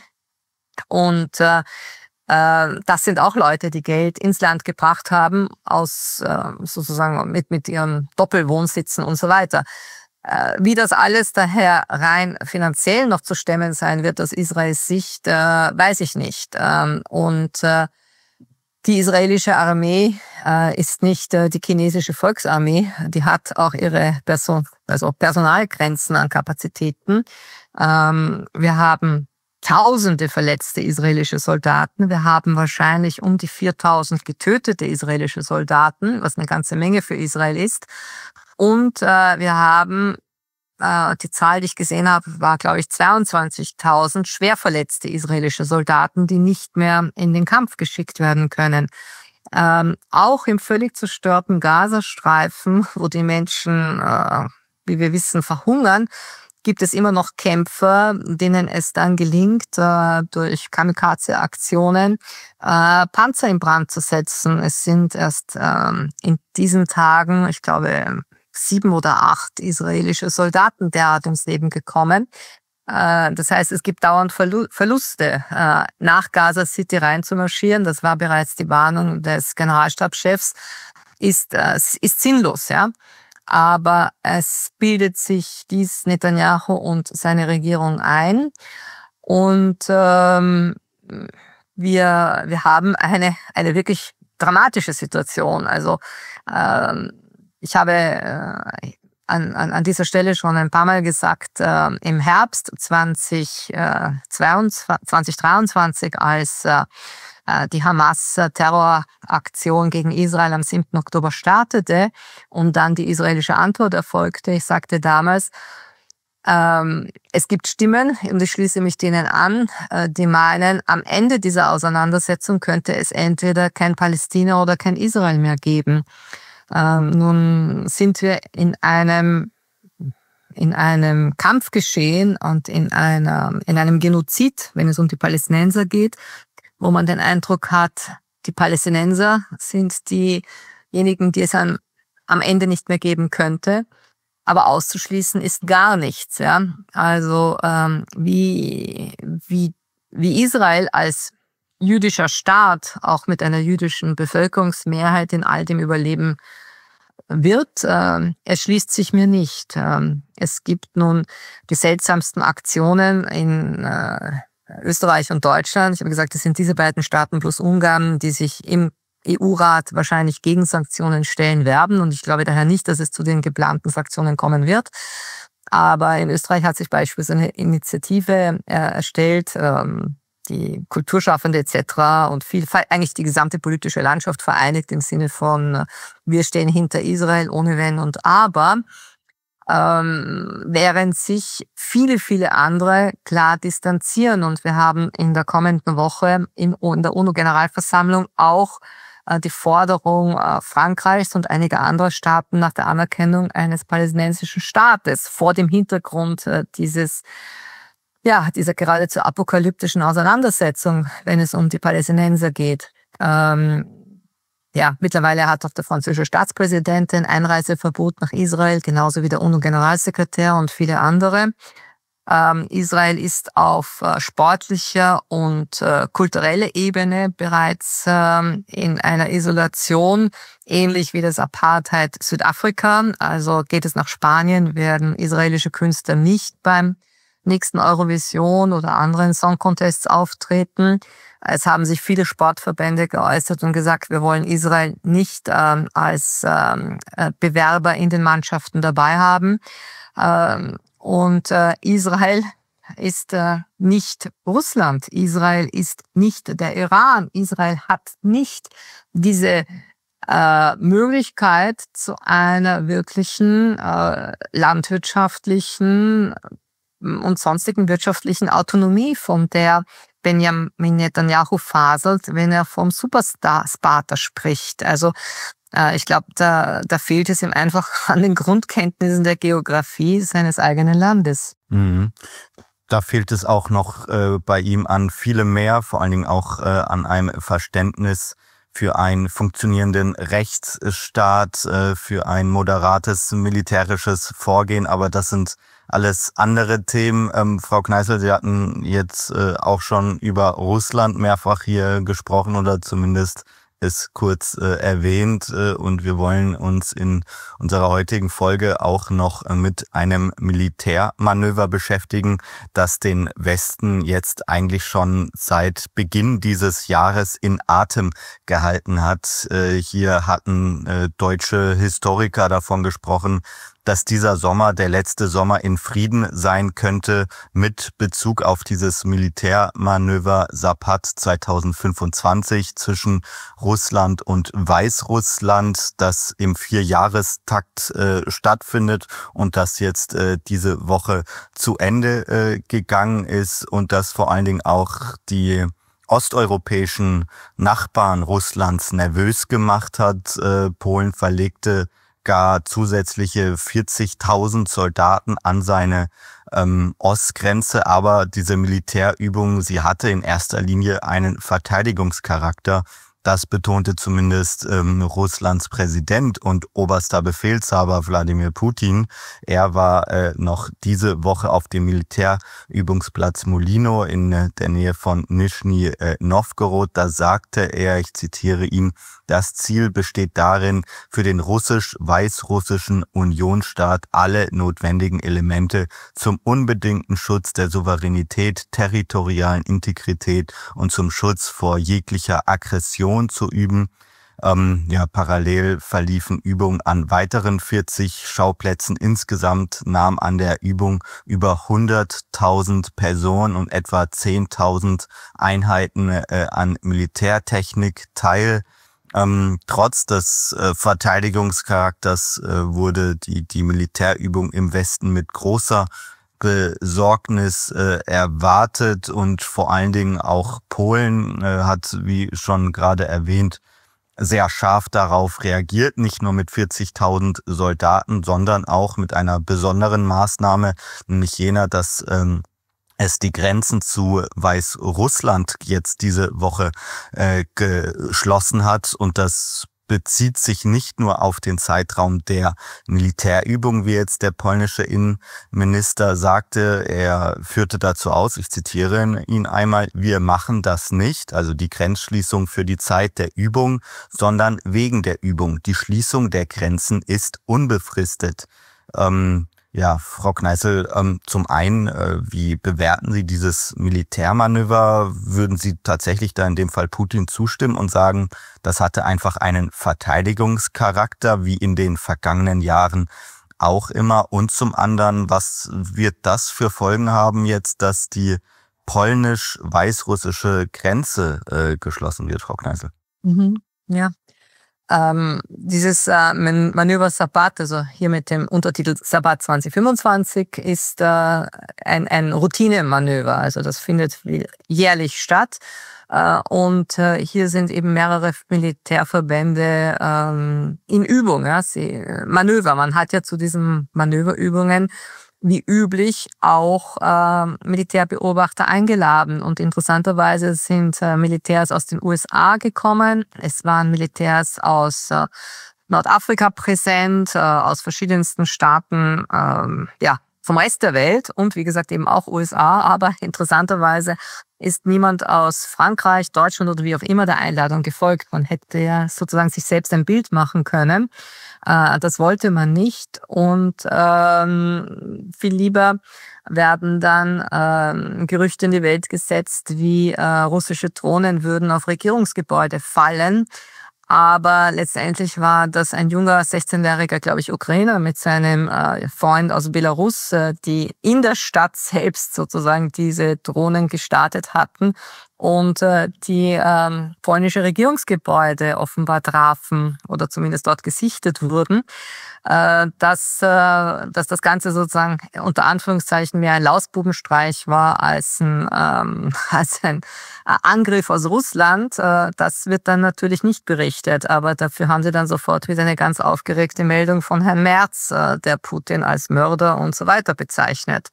Und äh, äh, das sind auch Leute, die Geld ins Land gebracht haben, aus äh, sozusagen mit, mit ihren Doppelwohnsitzen und so weiter. Wie das alles daher rein finanziell noch zu stemmen sein wird aus Israels Sicht, äh, weiß ich nicht. Ähm, und äh, die israelische Armee äh, ist nicht äh, die chinesische Volksarmee. Die hat auch ihre Person, also Personalgrenzen an Kapazitäten. Ähm, wir haben tausende verletzte israelische Soldaten. Wir haben wahrscheinlich um die viertausend getötete israelische Soldaten, was eine ganze Menge für Israel ist. Und äh, wir haben, äh, die Zahl, die ich gesehen habe, war, glaube ich, zweiundzwanzigtausend schwer verletzte israelische Soldaten, die nicht mehr in den Kampf geschickt werden können. Ähm, auch im völlig zerstörten Gazastreifen, wo die Menschen, äh, wie wir wissen, verhungern, gibt es immer noch Kämpfer, denen es dann gelingt, äh, durch Kamikaze-Aktionen äh, Panzer in Brand zu setzen. Es sind erst ähm, in diesen Tagen, ich glaube, sieben oder acht israelische Soldaten derart ums Leben gekommen. Äh, das heißt, es gibt dauernd Verlu- Verluste, äh, nach Gaza City reinzumarschieren. Das war bereits die Warnung des Generalstabschefs. Ist, äh, ist sinnlos, ja. Aber es bildet sich dies Netanyahu und seine Regierung ein. Und ähm, wir, wir haben eine, eine wirklich dramatische Situation. Also ähm, ich habe äh, an, an, an dieser Stelle schon ein paar Mal gesagt, äh, im Herbst zwanzig dreiundzwanzig, als äh, die Hamas-Terroraktion gegen Israel am siebten Oktober startete und dann die israelische Antwort erfolgte. Ich sagte damals, ähm, es gibt Stimmen, und ich schließe mich denen an, äh, die meinen, am Ende dieser Auseinandersetzung könnte es entweder kein Palästina oder kein Israel mehr geben. Ähm, nun sind wir in einem in einem Kampfgeschehen und in einer in einem Genozid, wenn es um die Palästinenser geht, wo man den Eindruck hat, die Palästinenser sind diejenigen, die es am, am Ende nicht mehr geben könnte. Aber auszuschließen ist gar nichts. Ja? Also ähm, wie, wie, wie Israel als jüdischer Staat auch mit einer jüdischen Bevölkerungsmehrheit in all dem überleben wird, äh, erschließt sich mir nicht. Ähm, es gibt nun die seltsamsten Aktionen in äh, Österreich und Deutschland. Ich habe gesagt, es sind diese beiden Staaten plus Ungarn, die sich im E U-Rat wahrscheinlich gegen Sanktionen stellen werden. Und ich glaube daher nicht, dass es zu den geplanten Sanktionen kommen wird. Aber in Österreich hat sich beispielsweise eine Initiative äh, erstellt, ähm, die Kulturschaffende et cetera und viel, eigentlich die gesamte politische Landschaft vereinigt im Sinne von, wir stehen hinter Israel ohne Wenn und Aber, ähm, während sich viele, viele andere klar distanzieren. Und wir haben in der kommenden Woche in, in der UNO-Generalversammlung auch äh, die Forderung äh, Frankreichs und einiger anderer Staaten nach der Anerkennung eines palästinensischen Staates vor dem Hintergrund äh, dieses Ja, dieser geradezu apokalyptischen Auseinandersetzung, wenn es um die Palästinenser geht. Ähm, ja, mittlerweile hat auch der französische Staatspräsident ein Einreiseverbot nach Israel, genauso wie der UNO-Generalsekretär und viele andere. Ähm, Israel ist auf äh, sportlicher und äh, kultureller Ebene bereits ähm, in einer Isolation, ähnlich wie das Apartheid Südafrika. Also geht es nach Spanien, werden israelische Künstler nicht beim nächsten Eurovision oder anderen Song Contests auftreten. Es haben sich viele Sportverbände geäußert und gesagt, wir wollen Israel nicht ähm, als ähm, Bewerber in den Mannschaften dabei haben. Ähm, und äh, Israel ist äh, nicht Russland. Israel ist nicht der Iran. Israel hat nicht diese äh, Möglichkeit zu einer wirklichen äh, landwirtschaftlichen und sonstigen wirtschaftlichen Autonomie, von der Benjamin Netanyahu faselt, wenn er vom Superstar-Sparta spricht. Also äh, ich glaube, da, da fehlt es ihm einfach an den Grundkenntnissen der Geografie seines eigenen Landes. Mhm. Da fehlt es auch noch äh, bei ihm an vielem mehr, vor allen Dingen auch äh, an einem Verständnis für einen funktionierenden Rechtsstaat, äh, für ein moderates militärisches Vorgehen. Aber das sind alles andere Themen. Ähm, Frau Kneißl, Sie hatten jetzt äh, auch schon über Russland mehrfach hier gesprochen oder zumindest es kurz äh, erwähnt. Äh, und wir wollen uns in unserer heutigen Folge auch noch äh, mit einem Militärmanöver beschäftigen, das den Westen jetzt eigentlich schon seit Beginn dieses Jahres in Atem gehalten hat. Äh, hier hatten äh, deutsche Historiker davon gesprochen, dass dieser Sommer der letzte Sommer in Frieden sein könnte mit Bezug auf dieses Militärmanöver Zapad zweitausendfünfundzwanzig zwischen Russland und Weißrussland, das im Vierjahrestakt äh, stattfindet und das jetzt äh, diese Woche zu Ende äh, gegangen ist und das vor allen Dingen auch die osteuropäischen Nachbarn Russlands nervös gemacht hat. Äh, Polen verlegte gar zusätzliche vierzigtausend Soldaten an seine ähm, Ostgrenze. Aber diese Militärübung, sie hatte in erster Linie einen Verteidigungscharakter. Das betonte zumindest ähm, Russlands Präsident und oberster Befehlshaber Wladimir Putin. Er war äh, noch diese Woche auf dem Militärübungsplatz Molino in äh, der Nähe von Nischni äh, Novgorod. Da sagte er, ich zitiere ihn, das Ziel besteht darin, für den russisch-weißrussischen Unionsstaat alle notwendigen Elemente zum unbedingten Schutz der Souveränität, territorialen Integrität und zum Schutz vor jeglicher Aggression zu üben. Ähm, ja, parallel verliefen Übungen an weiteren vierzig Schauplätzen. Insgesamt nahmen an der Übung über hunderttausend Personen und etwa zehntausend Einheiten äh, an Militärtechnik teil. Ähm, trotz des äh, Verteidigungscharakters äh, wurde die, die Militärübung im Westen mit großer Besorgnis äh, erwartet und vor allen Dingen auch Polen äh, hat, wie schon gerade erwähnt, sehr scharf darauf reagiert, nicht nur mit vierzigtausend Soldaten, sondern auch mit einer besonderen Maßnahme, nämlich jener, dass ähm, es die Grenzen zu Weißrussland jetzt diese Woche äh, geschlossen hat und das bezieht sich nicht nur auf den Zeitraum der Militärübung, wie jetzt der polnische Innenminister sagte. Er führte dazu aus, ich zitiere ihn einmal, wir machen das nicht, also die Grenzschließung für die Zeit der Übung, sondern wegen der Übung. Die Schließung der Grenzen ist unbefristet. Ähm, Ja, Frau Kneißl, ähm, zum einen, äh, wie bewerten Sie dieses Militärmanöver? Würden Sie tatsächlich da in dem Fall Putin zustimmen und sagen, das hatte einfach einen Verteidigungscharakter, wie in den vergangenen Jahren auch immer. Und zum anderen, was wird das für Folgen haben jetzt, dass die polnisch-weißrussische Grenze äh, geschlossen wird, Frau Kneißl? Mhm. Ja. Ähm, dieses äh, Manöver Sabbat, also hier mit dem Untertitel Sabbat zwanzig fünfundzwanzig, ist äh, ein, ein Routinemanöver. Also das findet jährlich statt. Äh, und äh, hier sind eben mehrere Militärverbände ähm, in Übung. Ja? Sie, Manöver. Man hat ja zu diesen Manöverübungen wie üblich auch äh, Militärbeobachter eingeladen. Und interessanterweise sind äh, Militärs aus den U S A gekommen. Es waren Militärs aus äh, Nordafrika präsent, äh, aus verschiedensten Staaten, ähm, ja, vom Rest der Welt und wie gesagt eben auch U S A. Aber interessanterweise ist niemand aus Frankreich, Deutschland oder wie auch immer der Einladung gefolgt. Man hätte ja sozusagen sich selbst ein Bild machen können. Äh, das wollte man nicht. Und ähm, viel lieber werden dann ähm, Gerüchte in die Welt gesetzt, wie äh, russische Drohnen würden auf Regierungsgebäude fallen. Aber letztendlich war das ein junger sechzehnjähriger, glaube ich, Ukrainer mit seinem äh, Freund aus Belarus, äh, die in der Stadt selbst sozusagen diese Drohnen gestartet hatten und äh, die ähm, polnische Regierungsgebäude offenbar trafen oder zumindest dort gesichtet wurden. Äh, dass, äh, dass das Ganze sozusagen unter Anführungszeichen mehr ein Lausbubenstreich war als ein, ähm, als ein Angriff aus Russland. Äh, das wird dann natürlich nicht berichtet, aber dafür haben sie dann sofort wieder eine ganz aufgeregte Meldung von Herrn Merz, äh, der Putin als Mörder und so weiter bezeichnet.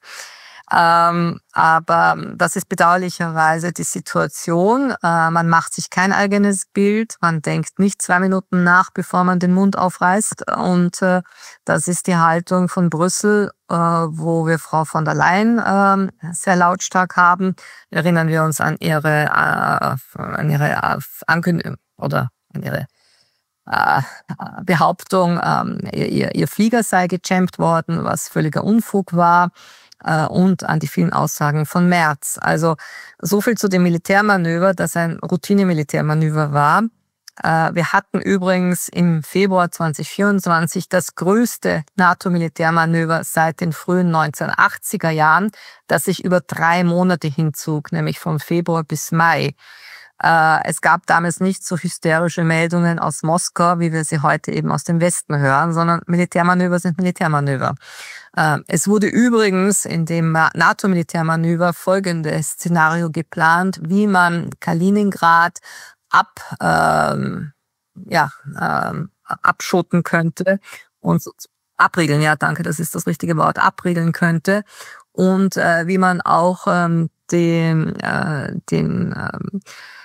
Ähm, aber das ist bedauerlicherweise die Situation. Äh, man macht sich kein eigenes Bild. Man denkt nicht zwei Minuten nach, bevor man den Mund aufreißt. Und äh, das ist die Haltung von Brüssel, äh, wo wir Frau von der Leyen äh, sehr lautstark haben. Erinnern wir uns an ihre, äh, an ihre Ankündigung oder an ihre äh, Behauptung, äh, ihr, ihr Flieger sei gejammt worden, was völliger Unfug war. Und an die vielen Aussagen von Merz. Also so viel zu dem Militärmanöver, das ein Routine-Militärmanöver war. Wir hatten übrigens im Februar zwanzig vierundzwanzig das größte NATO-Militärmanöver seit den frühen neunzehnhundertachtziger Jahren, das sich über drei Monate hinzog, nämlich vom Februar bis Mai. Es gab damals nicht so hysterische Meldungen aus Moskau, wie wir sie heute eben aus dem Westen hören, sondern Militärmanöver sind Militärmanöver. Es wurde übrigens in dem NATO-Militärmanöver folgendes Szenario geplant, wie man Kaliningrad ab, ähm, ja, ähm, abschotten könnte und so, abriegeln, ja, danke, das ist das richtige Wort, abriegeln könnte und äh, wie man auch ähm, den, äh, den ähm,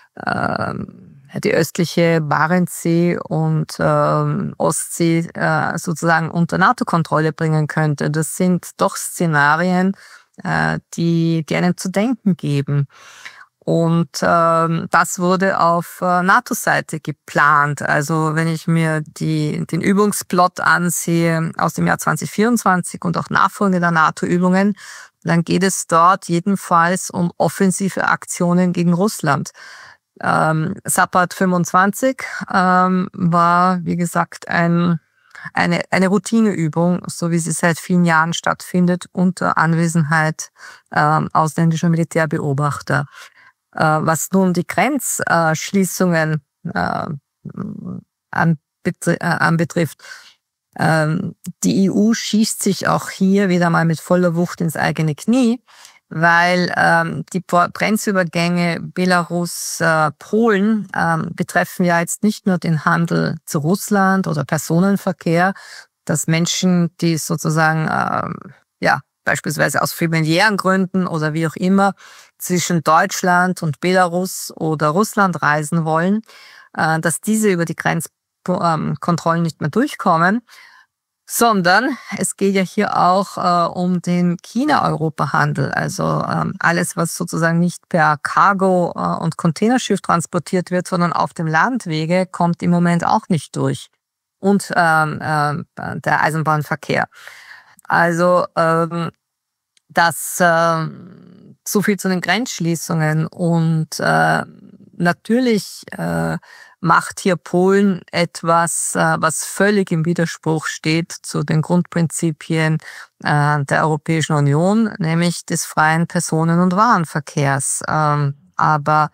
die östliche Barentssee und ähm, Ostsee äh, sozusagen unter NATO-Kontrolle bringen könnte. Das sind doch Szenarien, äh, die, die einem zu denken geben. Und ähm, das wurde auf äh, NATO-Seite geplant. Also wenn ich mir die, den Übungsplot ansehe aus dem Jahr zwanzig vierundzwanzig und auch nachfolgender NATO-Übungen, dann geht es dort jedenfalls um offensive Aktionen gegen Russland. Ähm, Sabbat fünfundzwanzig ähm, war, wie gesagt, ein, eine, eine Routineübung, so wie sie seit vielen Jahren stattfindet, unter Anwesenheit ähm, ausländischer Militärbeobachter. Äh, was nun die Grenzschließungen äh, anbetri- äh, anbetrifft, ähm, die E U schießt sich auch hier wieder mal mit voller Wucht ins eigene Knie, weil ähm, die Grenzübergänge Belarus, äh, Polen ähm, betreffen ja jetzt nicht nur den Handel zu Russland oder Personenverkehr, dass Menschen, die sozusagen ähm, ja beispielsweise aus familiären Gründen oder wie auch immer zwischen Deutschland und Belarus oder Russland reisen wollen, äh, dass diese über die Grenzkontrollen nicht mehr durchkommen, sondern es geht ja hier auch äh, um den China-Europa-Handel. Also ähm, alles, was sozusagen nicht per Cargo äh, und Containerschiff transportiert wird, sondern auf dem Landwege, kommt im Moment auch nicht durch. Und ähm, äh, der Eisenbahnverkehr. Also ähm, das äh, so viel zu den Grenzschließungen. Und äh, natürlich äh, macht hier Polen etwas, was völlig im Widerspruch steht zu den Grundprinzipien der Europäischen Union, nämlich des freien Personen- und Warenverkehrs. Aber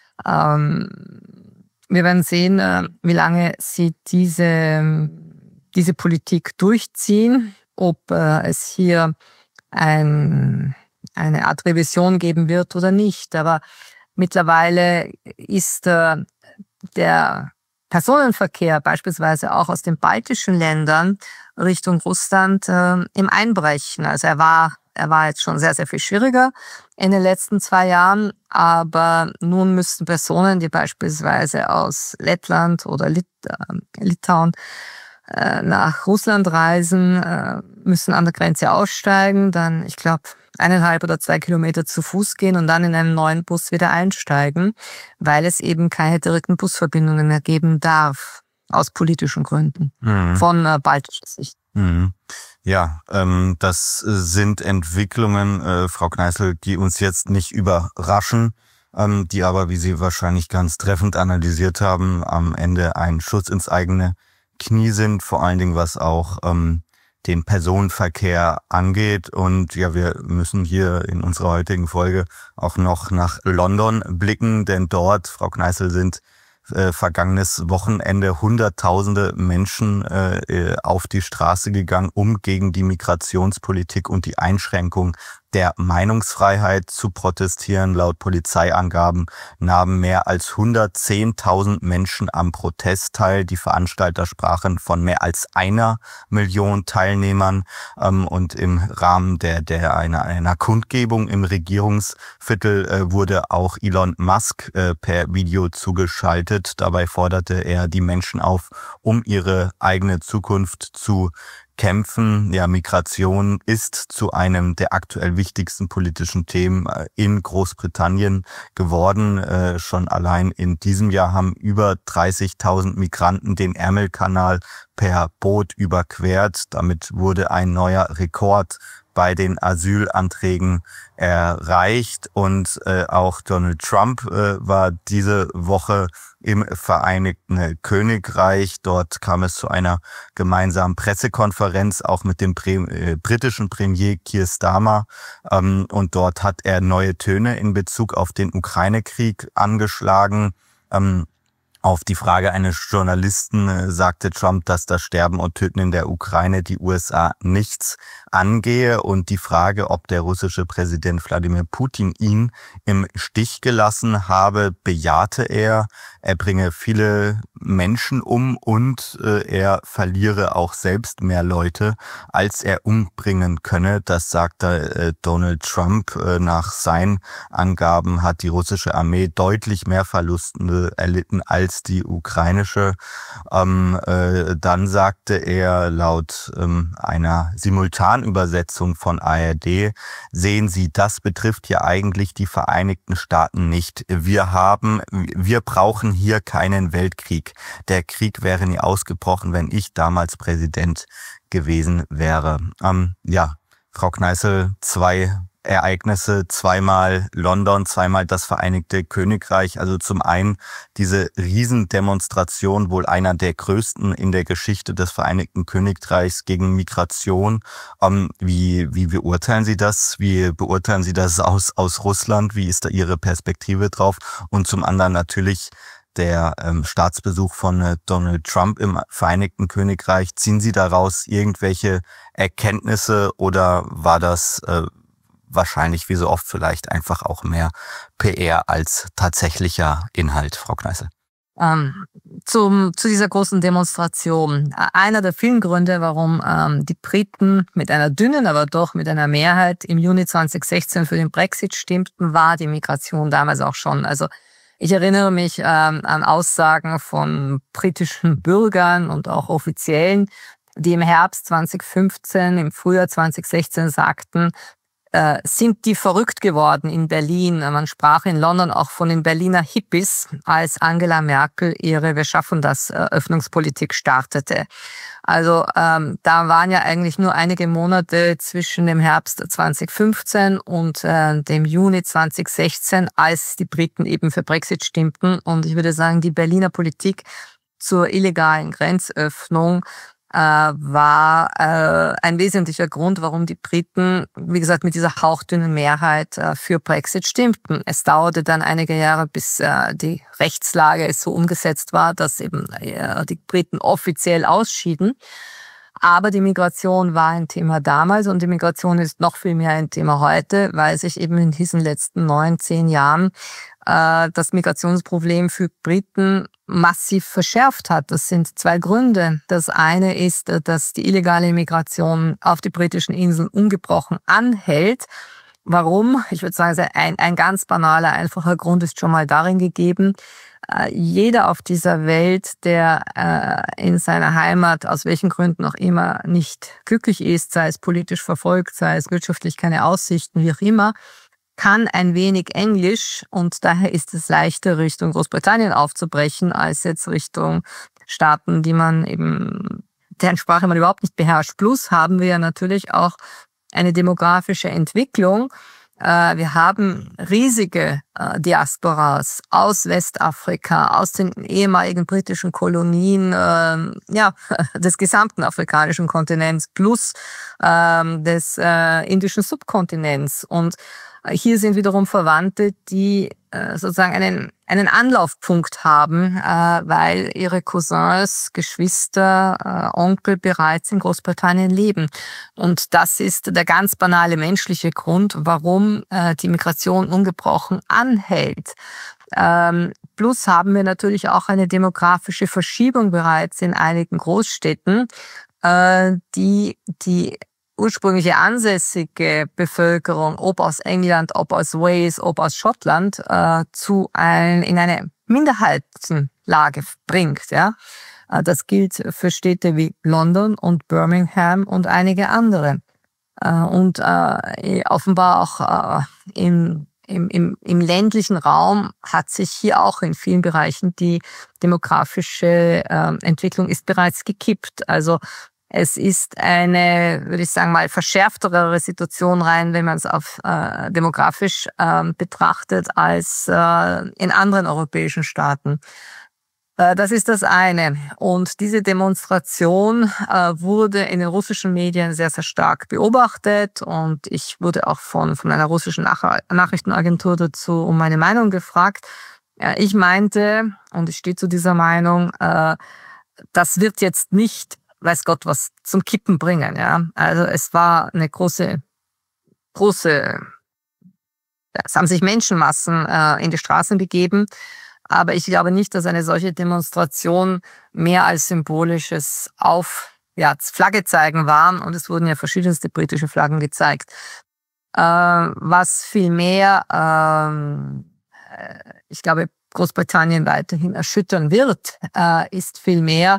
wir werden sehen, wie lange sie diese, diese Politik durchziehen, ob es hier ein, eine Art Revision geben wird oder nicht. Aber mittlerweile ist äh, der Personenverkehr beispielsweise auch aus den baltischen Ländern Richtung Russland äh, im Einbrechen. Also er war, er war jetzt schon sehr, sehr viel schwieriger in den letzten zwei Jahren. Aber nun müssten Personen, die beispielsweise aus Lettland oder Lit äh, Litauen äh, nach Russland reisen, äh, müssen an der Grenze aussteigen, dann, ich glaube, eineinhalb oder zwei Kilometer zu Fuß gehen und dann in einen neuen Bus wieder einsteigen, weil es eben keine direkten Busverbindungen mehr geben darf, aus politischen Gründen, mhm. von äh, baltischer Sicht. Mhm. Ja, ähm, das sind Entwicklungen, äh, Frau Kneißl, die uns jetzt nicht überraschen, ähm, die aber, wie Sie wahrscheinlich ganz treffend analysiert haben, am Ende ein Schuss ins eigene Knie sind, vor allen Dingen was auch ähm, den Personenverkehr angeht. Und ja, wir müssen hier in unserer heutigen Folge auch noch nach London blicken, denn dort, Frau Kneißl, sind äh, vergangenes Wochenende Hunderttausende Menschen äh, auf die Straße gegangen, um gegen die Migrationspolitik und die Einschränkung der Meinungsfreiheit zu protestieren. Laut Polizeiangaben nahmen mehr als hundertzehntausend Menschen am Protest teil. Die Veranstalter sprachen von mehr als einer Million Teilnehmern. Ähm, und im Rahmen der, der einer, einer Kundgebung im Regierungsviertel äh, wurde auch Elon Musk äh, per Video zugeschaltet. Dabei forderte er die Menschen auf, um ihre eigene Zukunft zu kämpfen. Ja, Migration ist zu einem der aktuell wichtigsten politischen Themen in Großbritannien geworden. Äh, schon allein in diesem Jahr haben über dreißigtausend Migranten den Ärmelkanal per Boot überquert. Damit wurde ein neuer Rekord bei den Asylanträgen erreicht. Und äh, auch Donald Trump äh, war diese Woche im Vereinigten Königreich. Dort kam es zu einer gemeinsamen Pressekonferenz, auch mit dem Pre- äh, britischen Premier Keir Starmer. Ähm, und dort hat er neue Töne in Bezug auf den Ukraine-Krieg angeschlagen. Ähm, Auf die Frage eines Journalisten äh, sagte Trump, dass das Sterben und Töten in der Ukraine die U S A nichts angehe. Und die Frage, ob der russische Präsident Wladimir Putin ihn im Stich gelassen habe, bejahte er. Er bringe viele Menschen um und äh, er verliere auch selbst mehr Leute, als er umbringen könne. Das sagte äh, Donald Trump. Äh, nach seinen Angaben hat die russische Armee deutlich mehr Verluste erlitten als die ukrainische. Ähm, äh, dann sagte er laut ähm, einer Simultanübersetzung von A R D, sehen Sie, das betrifft ja eigentlich die Vereinigten Staaten nicht. Wir haben, wir brauchen hier keinen Weltkrieg. Der Krieg wäre nie ausgebrochen, wenn ich damals Präsident gewesen wäre. Ähm, ja, Frau Kneißl, zwei Ereignisse, zweimal London, zweimal das Vereinigte Königreich. Also zum einen diese Riesendemonstration, wohl einer der größten in der Geschichte des Vereinigten Königreichs gegen Migration. Ähm, wie, wie beurteilen Sie das? Wie beurteilen Sie das aus, aus Russland? Wie ist da Ihre Perspektive drauf? Und zum anderen natürlich der ähm, Staatsbesuch von äh, Donald Trump im Vereinigten Königreich. Ziehen Sie daraus irgendwelche Erkenntnisse oder war das äh, wahrscheinlich wie so oft vielleicht einfach auch mehr P R als tatsächlicher Inhalt, Frau Kneißl? Ähm, zum, zu dieser großen Demonstration. Einer der vielen Gründe, warum ähm, die Briten mit einer dünnen, aber doch mit einer Mehrheit im Juni zweitausendsechzehn für den Brexit stimmten, war die Migration damals auch schon. Also ich erinnere mich ähm, an Aussagen von britischen Bürgern und auch Offiziellen, die im Herbst zweitausendfünfzehn, im Frühjahr zweitausendsechzehn sagten, äh, sind die verrückt geworden in Berlin. Man sprach in London auch von den Berliner Hippies, als Angela Merkel ihre Wir schaffen das Öffnungspolitik startete. Also ähm, da waren ja eigentlich nur einige Monate zwischen dem Herbst zwanzig fünfzehn und äh, dem Juni zwanzig sechzehn, als die Briten eben für Brexit stimmten. Und ich würde sagen, die Berliner Politik zur illegalen Grenzöffnung äh, war äh, ein wesentlicher Grund, warum die Briten, wie gesagt, mit dieser hauchdünnen Mehrheit äh, für Brexit stimmten. Es dauerte dann einige Jahre, bis äh, die Rechtslage so umgesetzt war, dass eben äh, die Briten offiziell ausschieden. Aber die Migration war ein Thema damals und die Migration ist noch viel mehr ein Thema heute, weil sich eben in diesen letzten neun, zehn Jahren äh, das Migrationsproblem für Briten massiv verschärft hat. Das sind zwei Gründe. Das eine ist, dass die illegale Migration auf die britischen Inseln ungebrochen anhält. Warum? Ich würde sagen, ein, ein ganz banaler, einfacher Grund ist schon mal darin gegeben. Äh, jeder auf dieser Welt, der äh, in seiner Heimat aus welchen Gründen auch immer nicht glücklich ist, sei es politisch verfolgt, sei es wirtschaftlich keine Aussichten, wie auch immer, kann ein wenig Englisch und daher ist es leichter, Richtung Großbritannien aufzubrechen, als jetzt Richtung Staaten, die man eben, deren Sprache man überhaupt nicht beherrscht. Plus haben wir ja natürlich auch eine demografische Entwicklung. Wir haben riesige Diasporas aus Westafrika, aus den ehemaligen britischen Kolonien, ja, des gesamten afrikanischen Kontinents plus des indischen Subkontinents. Und hier sind wiederum Verwandte, die äh, sozusagen einen einen Anlaufpunkt haben, äh, weil ihre Cousins, Geschwister, äh, Onkel bereits in Großbritannien leben. Und das ist der ganz banale menschliche Grund, warum äh, die Migration ungebrochen anhält. Ähm, plus haben wir natürlich auch eine demografische Verschiebung bereits in einigen Großstädten, äh, die die ursprüngliche ansässige Bevölkerung, ob aus England, ob aus Wales, ob aus Schottland, äh, zu ein, in eine Minderheitenlage bringt. Ja, äh, das gilt für Städte wie London und Birmingham und einige andere. Äh, und äh, offenbar auch äh, im, im, im, im ländlichen Raum hat sich hier auch in vielen Bereichen die demografische äh, Entwicklung ist bereits gekippt. Also es ist eine, würde ich sagen, mal verschärftere Situation rein, wenn man es auf äh, demografisch äh, betrachtet, als äh, in anderen europäischen Staaten. Äh, das ist das eine. Und diese Demonstration äh, wurde in den russischen Medien sehr, sehr stark beobachtet. Und ich wurde auch von, von einer russischen Nach- Nachrichtenagentur dazu um meine Meinung gefragt. Ja, ich meinte, und ich stehe zu dieser Meinung, äh, das wird jetzt nicht weiß Gott, was zum Kippen bringen, ja. Also es war eine große, große, es haben sich Menschenmassen äh, in die Straßen begeben, aber ich glaube nicht, dass eine solche Demonstration mehr als symbolisches auf, ja, Flagge zeigen war und es wurden ja verschiedenste britische Flaggen gezeigt. Äh, was viel mehr, äh, ich glaube, Großbritannien weiterhin erschüttern wird, äh, ist viel mehr,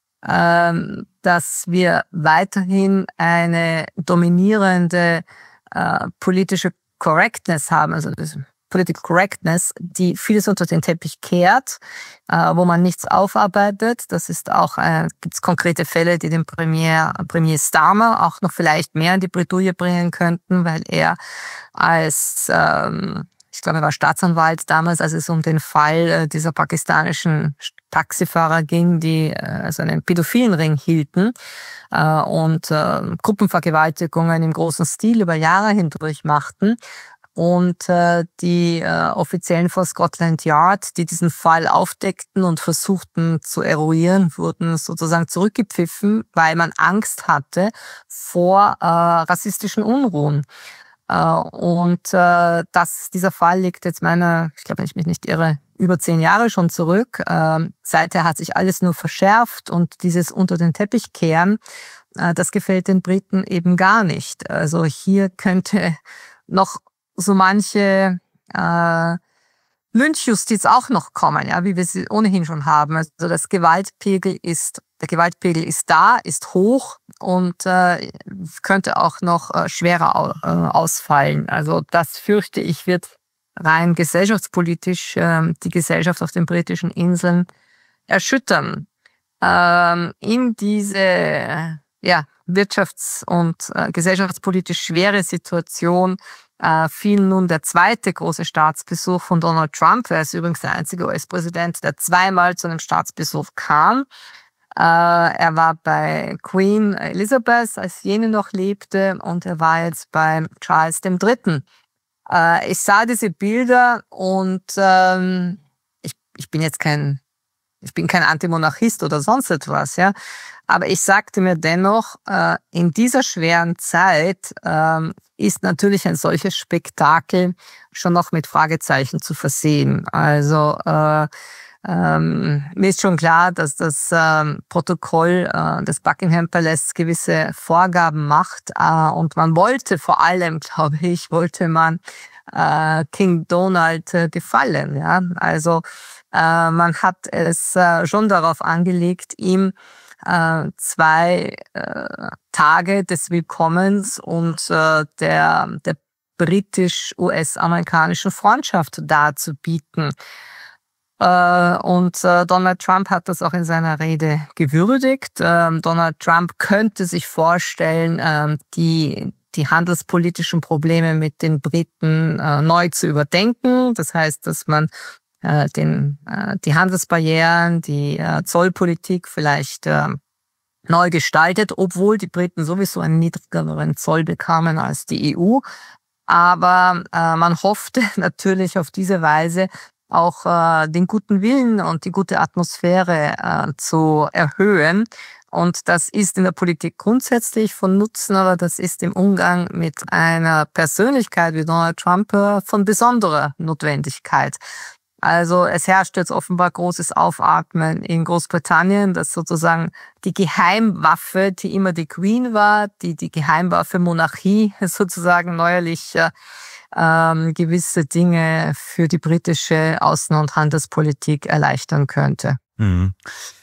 dass wir weiterhin eine dominierende äh, politische Correctness haben, also das Political Correctness, die vieles unter den Teppich kehrt, äh, wo man nichts aufarbeitet. Das ist auch, äh, gibt es konkrete Fälle, die den Premier, Premier Starmer auch noch vielleicht mehr in die Bredouille bringen könnten, weil er als ähm, ich glaube, er war Staatsanwalt damals, als es um den Fall dieser pakistanischen Taxifahrer ging, die also einen pädophilen Ring hielten und Gruppenvergewaltigungen im großen Stil über Jahre hindurch machten. Und die Offiziellen vor Scotland Yard, die diesen Fall aufdeckten und versuchten zu eruieren, wurden sozusagen zurückgepfiffen, weil man Angst hatte vor rassistischen Unruhen. Und äh, das, dieser Fall liegt jetzt meiner, ich glaube, wenn ich mich nicht irre, über zehn Jahre schon zurück. Ähm, seither hat sich alles nur verschärft und dieses unter den Teppich kehren, äh, das gefällt den Briten eben gar nicht. Also hier könnte noch so manche äh, Lynchjustiz auch noch kommen, ja, wie wir sie ohnehin schon haben. Also das Gewaltpegel ist, der Gewaltpegel ist da, ist hoch. und äh, könnte auch noch äh, schwerer au- äh, ausfallen. Also das fürchte ich wird rein gesellschaftspolitisch äh, die Gesellschaft auf den britischen Inseln erschüttern. Ähm, in diese äh, ja, wirtschafts- und äh, gesellschaftspolitisch schwere Situation äh, fiel nun der zweite große Staatsbesuch von Donald Trump. Er ist übrigens der einzige U S-Präsident, der zweimal zu einem Staatsbesuch kam. Äh, er war bei Queen Elizabeth, als jene noch lebte, und er war jetzt bei Charles der Dritte. Äh, ich sah diese Bilder und ähm, ich, ich bin jetzt kein, ich bin kein Antimonarchist oder sonst etwas, ja. Aber ich sagte mir dennoch, äh, in dieser schweren Zeit äh, ist natürlich ein solches Spektakel schon noch mit Fragezeichen zu versehen. Also äh, ähm, mir ist schon klar, dass das ähm, Protokoll äh, des Buckingham Palasts gewisse Vorgaben macht. Äh, und man wollte vor allem, glaube ich, wollte man äh, King Donald äh, gefallen. Ja, also äh, man hat es äh, schon darauf angelegt, ihm äh, zwei äh, Tage des Willkommens und äh, der der britisch-U S-amerikanischen Freundschaft darzubieten. Äh, und äh, Donald Trump hat das auch in seiner Rede gewürdigt. Ähm, Donald Trump könnte sich vorstellen, ähm, die die handelspolitischen Probleme mit den Briten äh, neu zu überdenken. Das heißt, dass man äh, den äh, die Handelsbarrieren, die äh, Zollpolitik vielleicht äh, neu gestaltet, obwohl die Briten sowieso einen niedrigeren Zoll bekamen als die E U. Aber äh, man hoffte natürlich auf diese Weise auch äh, den guten Willen und die gute Atmosphäre äh, zu erhöhen. Und das ist in der Politik grundsätzlich von Nutzen, aber das ist im Umgang mit einer Persönlichkeit wie Donald Trump äh, von besonderer Notwendigkeit. Also es herrscht jetzt offenbar großes Aufatmen in Großbritannien, dass sozusagen die Geheimwaffe, die immer die Queen war, die die Geheimwaffe Monarchie sozusagen neuerlich äh, ähm, gewisse Dinge für die britische Außen- und Handelspolitik erleichtern könnte. Mhm.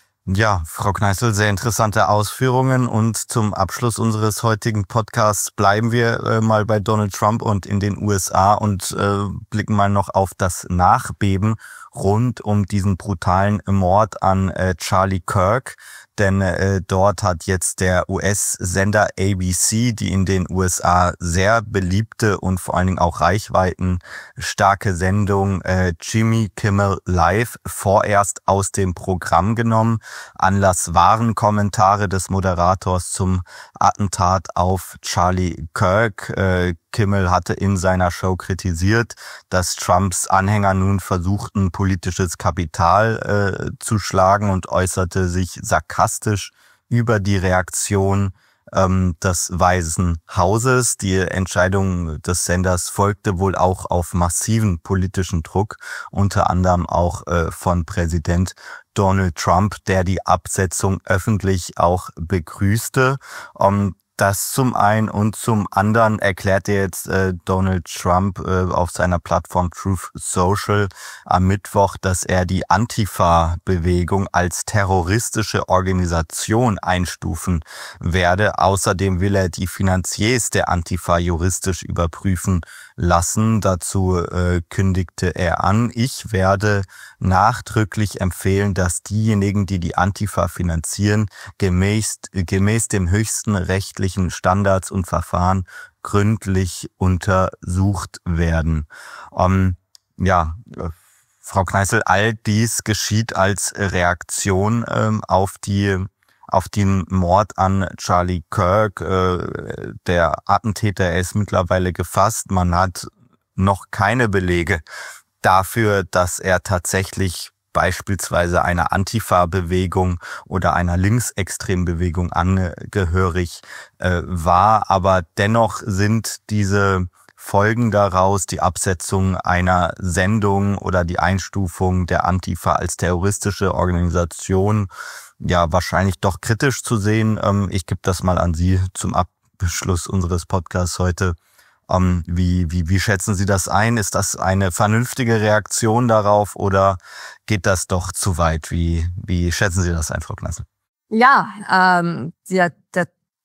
Ja, Frau Kneißl, sehr interessante Ausführungen, und zum Abschluss unseres heutigen Podcasts bleiben wir äh, mal bei Donald Trump und in den U S A und äh, blicken mal noch auf das Nachbeben rund um diesen brutalen Mord an äh, Charlie Kirk. Denn äh, dort hat jetzt der U S-Sender A B C, die in den U S A sehr beliebte und vor allen Dingen auch reichweitenstarke Sendung äh, Jimmy Kimmel Live vorerst aus dem Programm genommen. Anlass waren Kommentare des Moderators zum Attentat auf Charlie Kirk. Äh, Kimmel hatte in seiner Show kritisiert, dass Trumps Anhänger nun versuchten, politisches Kapital äh, zu schlagen, und äußerte sich sarkastisch über die Reaktion ähm, des Weißen Hauses. Die Entscheidung des Senders folgte wohl auch auf massiven politischen Druck, unter anderem auch äh, von Präsident Donald Trump, der die Absetzung öffentlich auch begrüßte. Um, Das zum einen, und zum anderen erklärte jetzt äh, Donald Trump äh, auf seiner Plattform Truth Social am Mittwoch, dass er die Antifa-Bewegung als terroristische Organisation einstufen werde. Außerdem will er die Finanziers der Antifa juristisch überprüfen lassen. Dazu äh, kündigte er an: Ich werde nachdrücklich empfehlen, dass diejenigen, die die Antifa finanzieren, gemäß, gemäß dem höchsten rechtlichen Standards und Verfahren gründlich untersucht werden. Um, ja, Frau Kneißl, all dies geschieht als Reaktion ähm, auf die auf den Mord an Charlie Kirk. Äh, der Attentäter, er ist mittlerweile gefasst. Man hat noch keine Belege dafür, dass er tatsächlich beispielsweise einer Antifa-Bewegung oder einer Linksextrembewegung angehörig äh, war. Aber dennoch sind diese Folgen daraus, die Absetzung einer Sendung oder die Einstufung der Antifa als terroristische Organisation, ja, wahrscheinlich doch kritisch zu sehen. Ähm, ich gebe das mal an Sie zum Abschluss unseres Podcasts heute. Um, wie, wie, wie schätzen Sie das ein? Ist das eine vernünftige Reaktion darauf oder geht das doch zu weit? Wie, wie schätzen Sie das ein, Frau Kneißl? Ja, ähm, der, der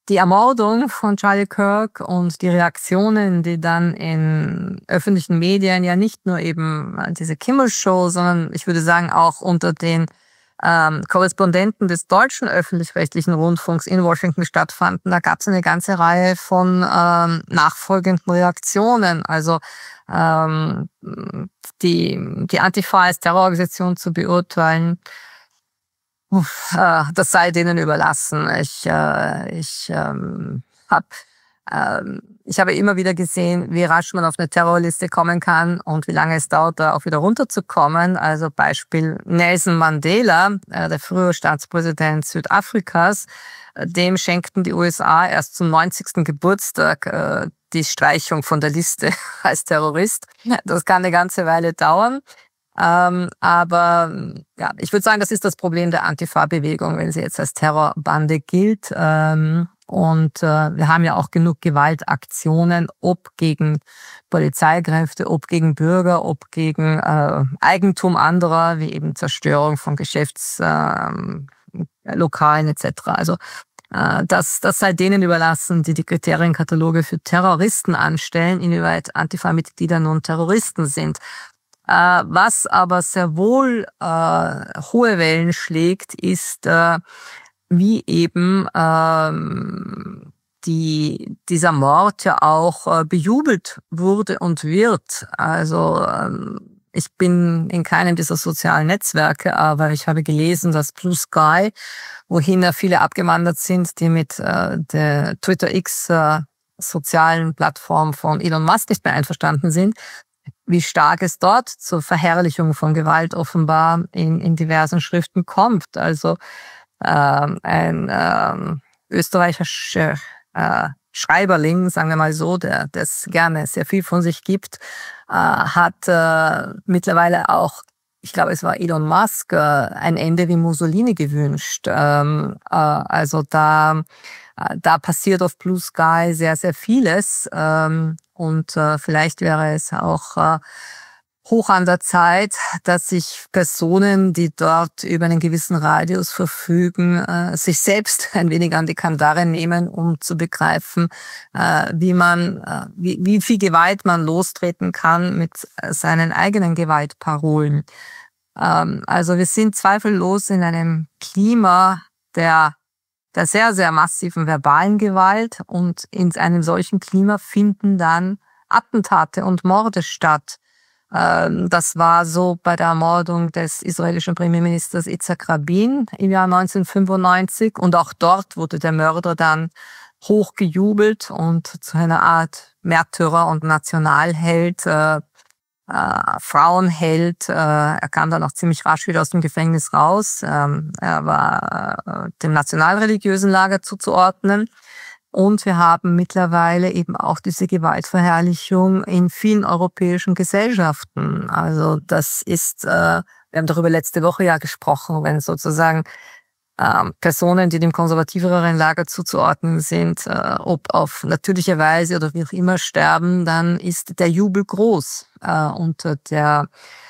die Ermordung von Charlie Kirk und die Reaktionen, die dann in öffentlichen Medien, ja nicht nur eben diese Kimmel-Show, sondern ich würde sagen auch unter den ähm, Korrespondenten des deutschen öffentlich-rechtlichen Rundfunks in Washington stattfanden, da gab es eine ganze Reihe von ähm, nachfolgenden Reaktionen. Also ähm, die, die Antifa als Terrororganisation zu beurteilen, das sei denen überlassen. Ich, äh, ich ähm, habe ähm, ich habe immer wieder gesehen, wie rasch man auf eine Terrorliste kommen kann und wie lange es dauert, da auch wieder runterzukommen. Also Beispiel Nelson Mandela, äh, der frühere Staatspräsident Südafrikas, äh, dem schenkten die U S A erst zum neunzigsten Geburtstag äh, die Streichung von der Liste als Terrorist. Das kann eine ganze Weile dauern. Ähm, aber ja, ich würde sagen, das ist das Problem der Antifa-Bewegung, wenn sie jetzt als Terrorbande gilt. Ähm, und äh, wir haben ja auch genug Gewaltaktionen, ob gegen Polizeikräfte, ob gegen Bürger, ob gegen äh, Eigentum anderer, wie eben Zerstörung von Geschäftslokalen äh, et cetera. Also äh, das, das sei denen überlassen, die die Kriterienkataloge für Terroristen anstellen, inwieweit Antifa-Mitglieder nun Terroristen sind. Äh, was aber sehr wohl äh, hohe Wellen schlägt, ist, äh, wie eben ähm, die, dieser Mord ja auch äh, bejubelt wurde und wird. Also ähm, ich bin in keinem dieser sozialen Netzwerke, aber ich habe gelesen, dass Blue Sky, wohin ja viele abgewandert sind, die mit äh, der Twitter X äh, sozialen Plattform von Elon Musk nicht mehr einverstanden sind, wie stark es dort zur Verherrlichung von Gewalt offenbar in, in diversen Schriften kommt. Also ähm, ein ähm, österreichischer äh, Schreiberling, sagen wir mal so, der das gerne sehr viel von sich gibt, äh, hat äh, mittlerweile auch, ich glaube, es war Elon Musk, äh, ein Ende wie Mussolini gewünscht. Ähm, äh, also da Da passiert auf Blue Sky sehr, sehr vieles. Ähm, und äh, vielleicht wäre es auch äh, hoch an der Zeit, dass sich Personen, die dort über einen gewissen Radius verfügen, äh, sich selbst ein wenig an die Kandare nehmen, um zu begreifen, äh, wie man, äh, wie, wie viel Gewalt man lostreten kann mit seinen eigenen Gewaltparolen. Ähm, also wir sind zweifellos in einem Klima der der sehr, sehr massiven verbalen Gewalt, und in einem solchen Klima finden dann Attentate und Morde statt. Das war so bei der Ermordung des israelischen Premierministers Yitzhak Rabin im Jahr neunzehnhundertfünfundneunzig, und auch dort wurde der Mörder dann hochgejubelt und zu einer Art Märtyrer und Nationalheld, äh, äh, Frauenheld. Äh, er kam dann auch ziemlich rasch wieder aus dem Gefängnis raus. Ähm, er war äh, dem nationalreligiösen Lager zuzuordnen. Und wir haben mittlerweile eben auch diese Gewaltverherrlichung in vielen europäischen Gesellschaften. Also das ist, äh, wir haben darüber letzte Woche ja gesprochen, wenn sozusagen ähm, Personen, die dem konservativeren Lager zuzuordnen sind, äh, ob auf natürliche Weise oder wie auch immer sterben, dann ist der Jubel groß äh, unter der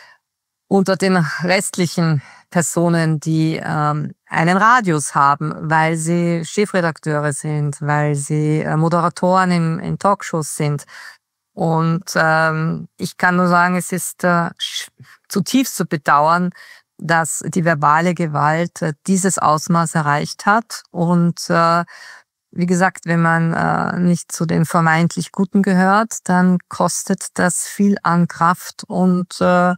unter den restlichen Personen, die ähm, einen Radius haben, weil sie Chefredakteure sind, weil sie äh, Moderatoren in, in Talkshows sind. Und ähm, ich kann nur sagen, es ist äh, zutiefst zu bedauern, dass die verbale Gewalt äh, dieses Ausmaß erreicht hat. Und äh, wie gesagt, wenn man äh, nicht zu den vermeintlich Guten gehört, dann kostet das viel an Kraft und äh,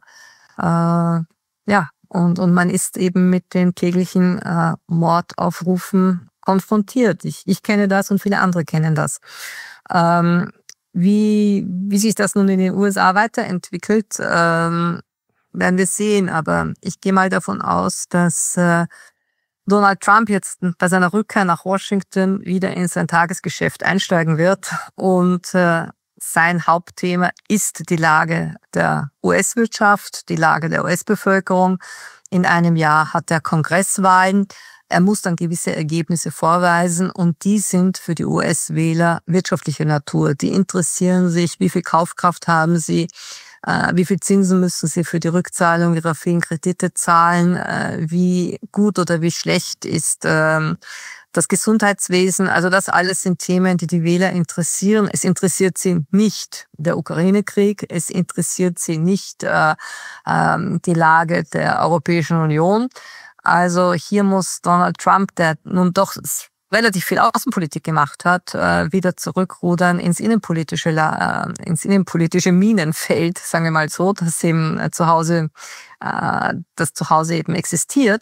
äh, ja, und und man ist eben mit den täglichen äh, Mordaufrufen konfrontiert. Ich ich kenne das und viele andere kennen das. Ähm, wie wie sich das nun in den U S A weiterentwickelt, ähm, werden wir sehen. Aber ich gehe mal davon aus, dass äh, Donald Trump jetzt bei seiner Rückkehr nach Washington wieder in sein Tagesgeschäft einsteigen wird, und äh, sein Hauptthema ist die Lage der U S-Wirtschaft, die Lage der U S-Bevölkerung. In einem Jahr hat er Kongresswahlen. Er muss dann gewisse Ergebnisse vorweisen, und die sind für die U S-Wähler wirtschaftlicher Natur. Die interessieren sich, wie viel Kaufkraft haben sie, äh, wie viel Zinsen müssen sie für die Rückzahlung ihrer vielen Kredite zahlen, äh, wie gut oder wie schlecht ist ähm, das Gesundheitswesen. Also das alles sind Themen, die die Wähler interessieren. Es interessiert sie nicht der Ukraine-Krieg, es interessiert sie nicht äh, äh, die Lage der Europäischen Union. Also hier muss Donald Trump, der nun doch relativ viel Außenpolitik gemacht hat, äh, wieder zurückrudern ins innenpolitische, äh, ins innenpolitische Minenfeld, sagen wir mal so, das eben äh, zu Hause, äh, das zu Hause eben existiert.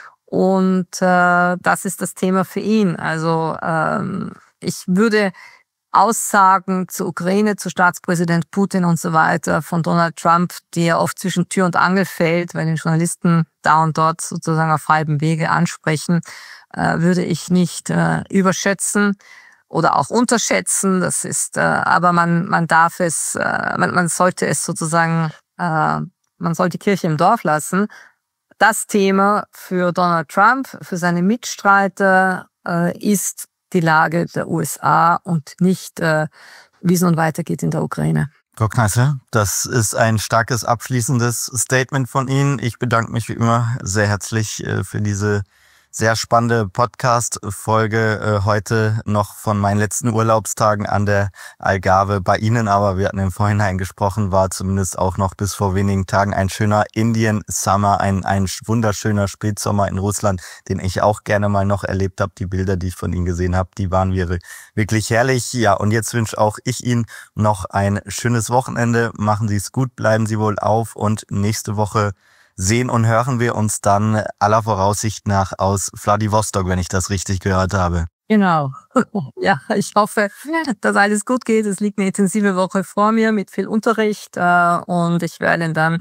Und äh, das ist das Thema für ihn. Also ähm, ich würde Aussagen zur Ukraine, zu Staatspräsident Putin und so weiter von Donald Trump, die er oft zwischen Tür und Angel fällt, weil den Journalisten da und dort sozusagen auf halbem Wege ansprechen, äh, würde ich nicht äh, überschätzen oder auch unterschätzen. Das ist, äh, aber man man darf es, äh, man, man sollte es sozusagen, äh, man soll die Kirche im Dorf lassen. Das Thema für Donald Trump, für seine Mitstreiter äh, ist die Lage der U S A und nicht, äh, wie es nun weitergeht in der Ukraine. Frau Kneißl, das ist ein starkes abschließendes Statement von Ihnen. Ich bedanke mich wie immer sehr herzlich äh, für diese sehr spannende Podcast-Folge äh, heute noch von meinen letzten Urlaubstagen an der Algarve bei Ihnen. Aber wir hatten im Vorhinein gesprochen, war zumindest auch noch bis vor wenigen Tagen ein schöner Indian Summer, ein, ein wunderschöner Spätsommer in Russland, den ich auch gerne mal noch erlebt habe. Die Bilder, die ich von Ihnen gesehen habe, die waren wirklich herrlich. Ja, und jetzt wünsche auch ich Ihnen noch ein schönes Wochenende. Machen Sie es gut, bleiben Sie wohl auf und nächste Woche sehen und hören wir uns dann aller Voraussicht nach aus Wladiwostok, wenn ich das richtig gehört habe. Genau. Ja, ich hoffe, dass alles gut geht. Es liegt eine intensive Woche vor mir mit viel Unterricht äh, und ich werde dann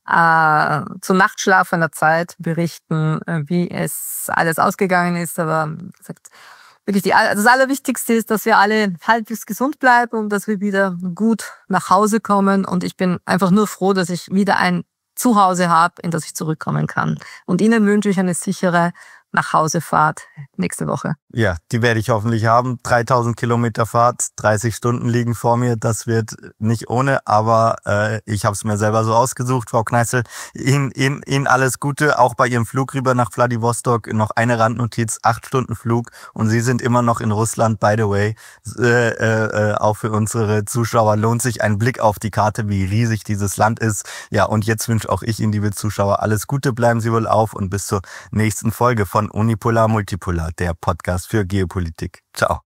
äh, zum Nachtschlaf einer Zeit berichten, wie es alles ausgegangen ist. Aber wie gesagt, wirklich die, das Allerwichtigste ist, dass wir alle halbwegs gesund bleiben und dass wir wieder gut nach Hause kommen. Und ich bin einfach nur froh, dass ich wieder ein Zuhause habe, in das ich zurückkommen kann. Und Ihnen wünsche ich eine sichere Nachhausefahrt nächste Woche. Ja, die werde ich hoffentlich haben. dreitausend Kilometer Fahrt, dreißig Stunden liegen vor mir. Das wird nicht ohne, aber äh, ich habe es mir selber so ausgesucht, Frau Kneißl. Ihnen, Ihnen, Ihnen alles Gute, auch bei Ihrem Flug rüber nach Wladiwostok. Noch eine Randnotiz, acht Stunden Flug und Sie sind immer noch in Russland, by the way. Äh, äh, auch für unsere Zuschauer lohnt sich ein Blick auf die Karte, wie riesig dieses Land ist. Ja, und jetzt wünsche auch ich Ihnen, liebe Zuschauer, alles Gute, bleiben Sie wohl auf und bis zur nächsten Folge von Unipolar Multipolar, der Podcast für Geopolitik. Ciao.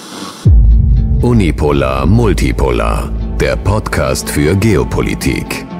Unipolar Multipolar, der Podcast für Geopolitik.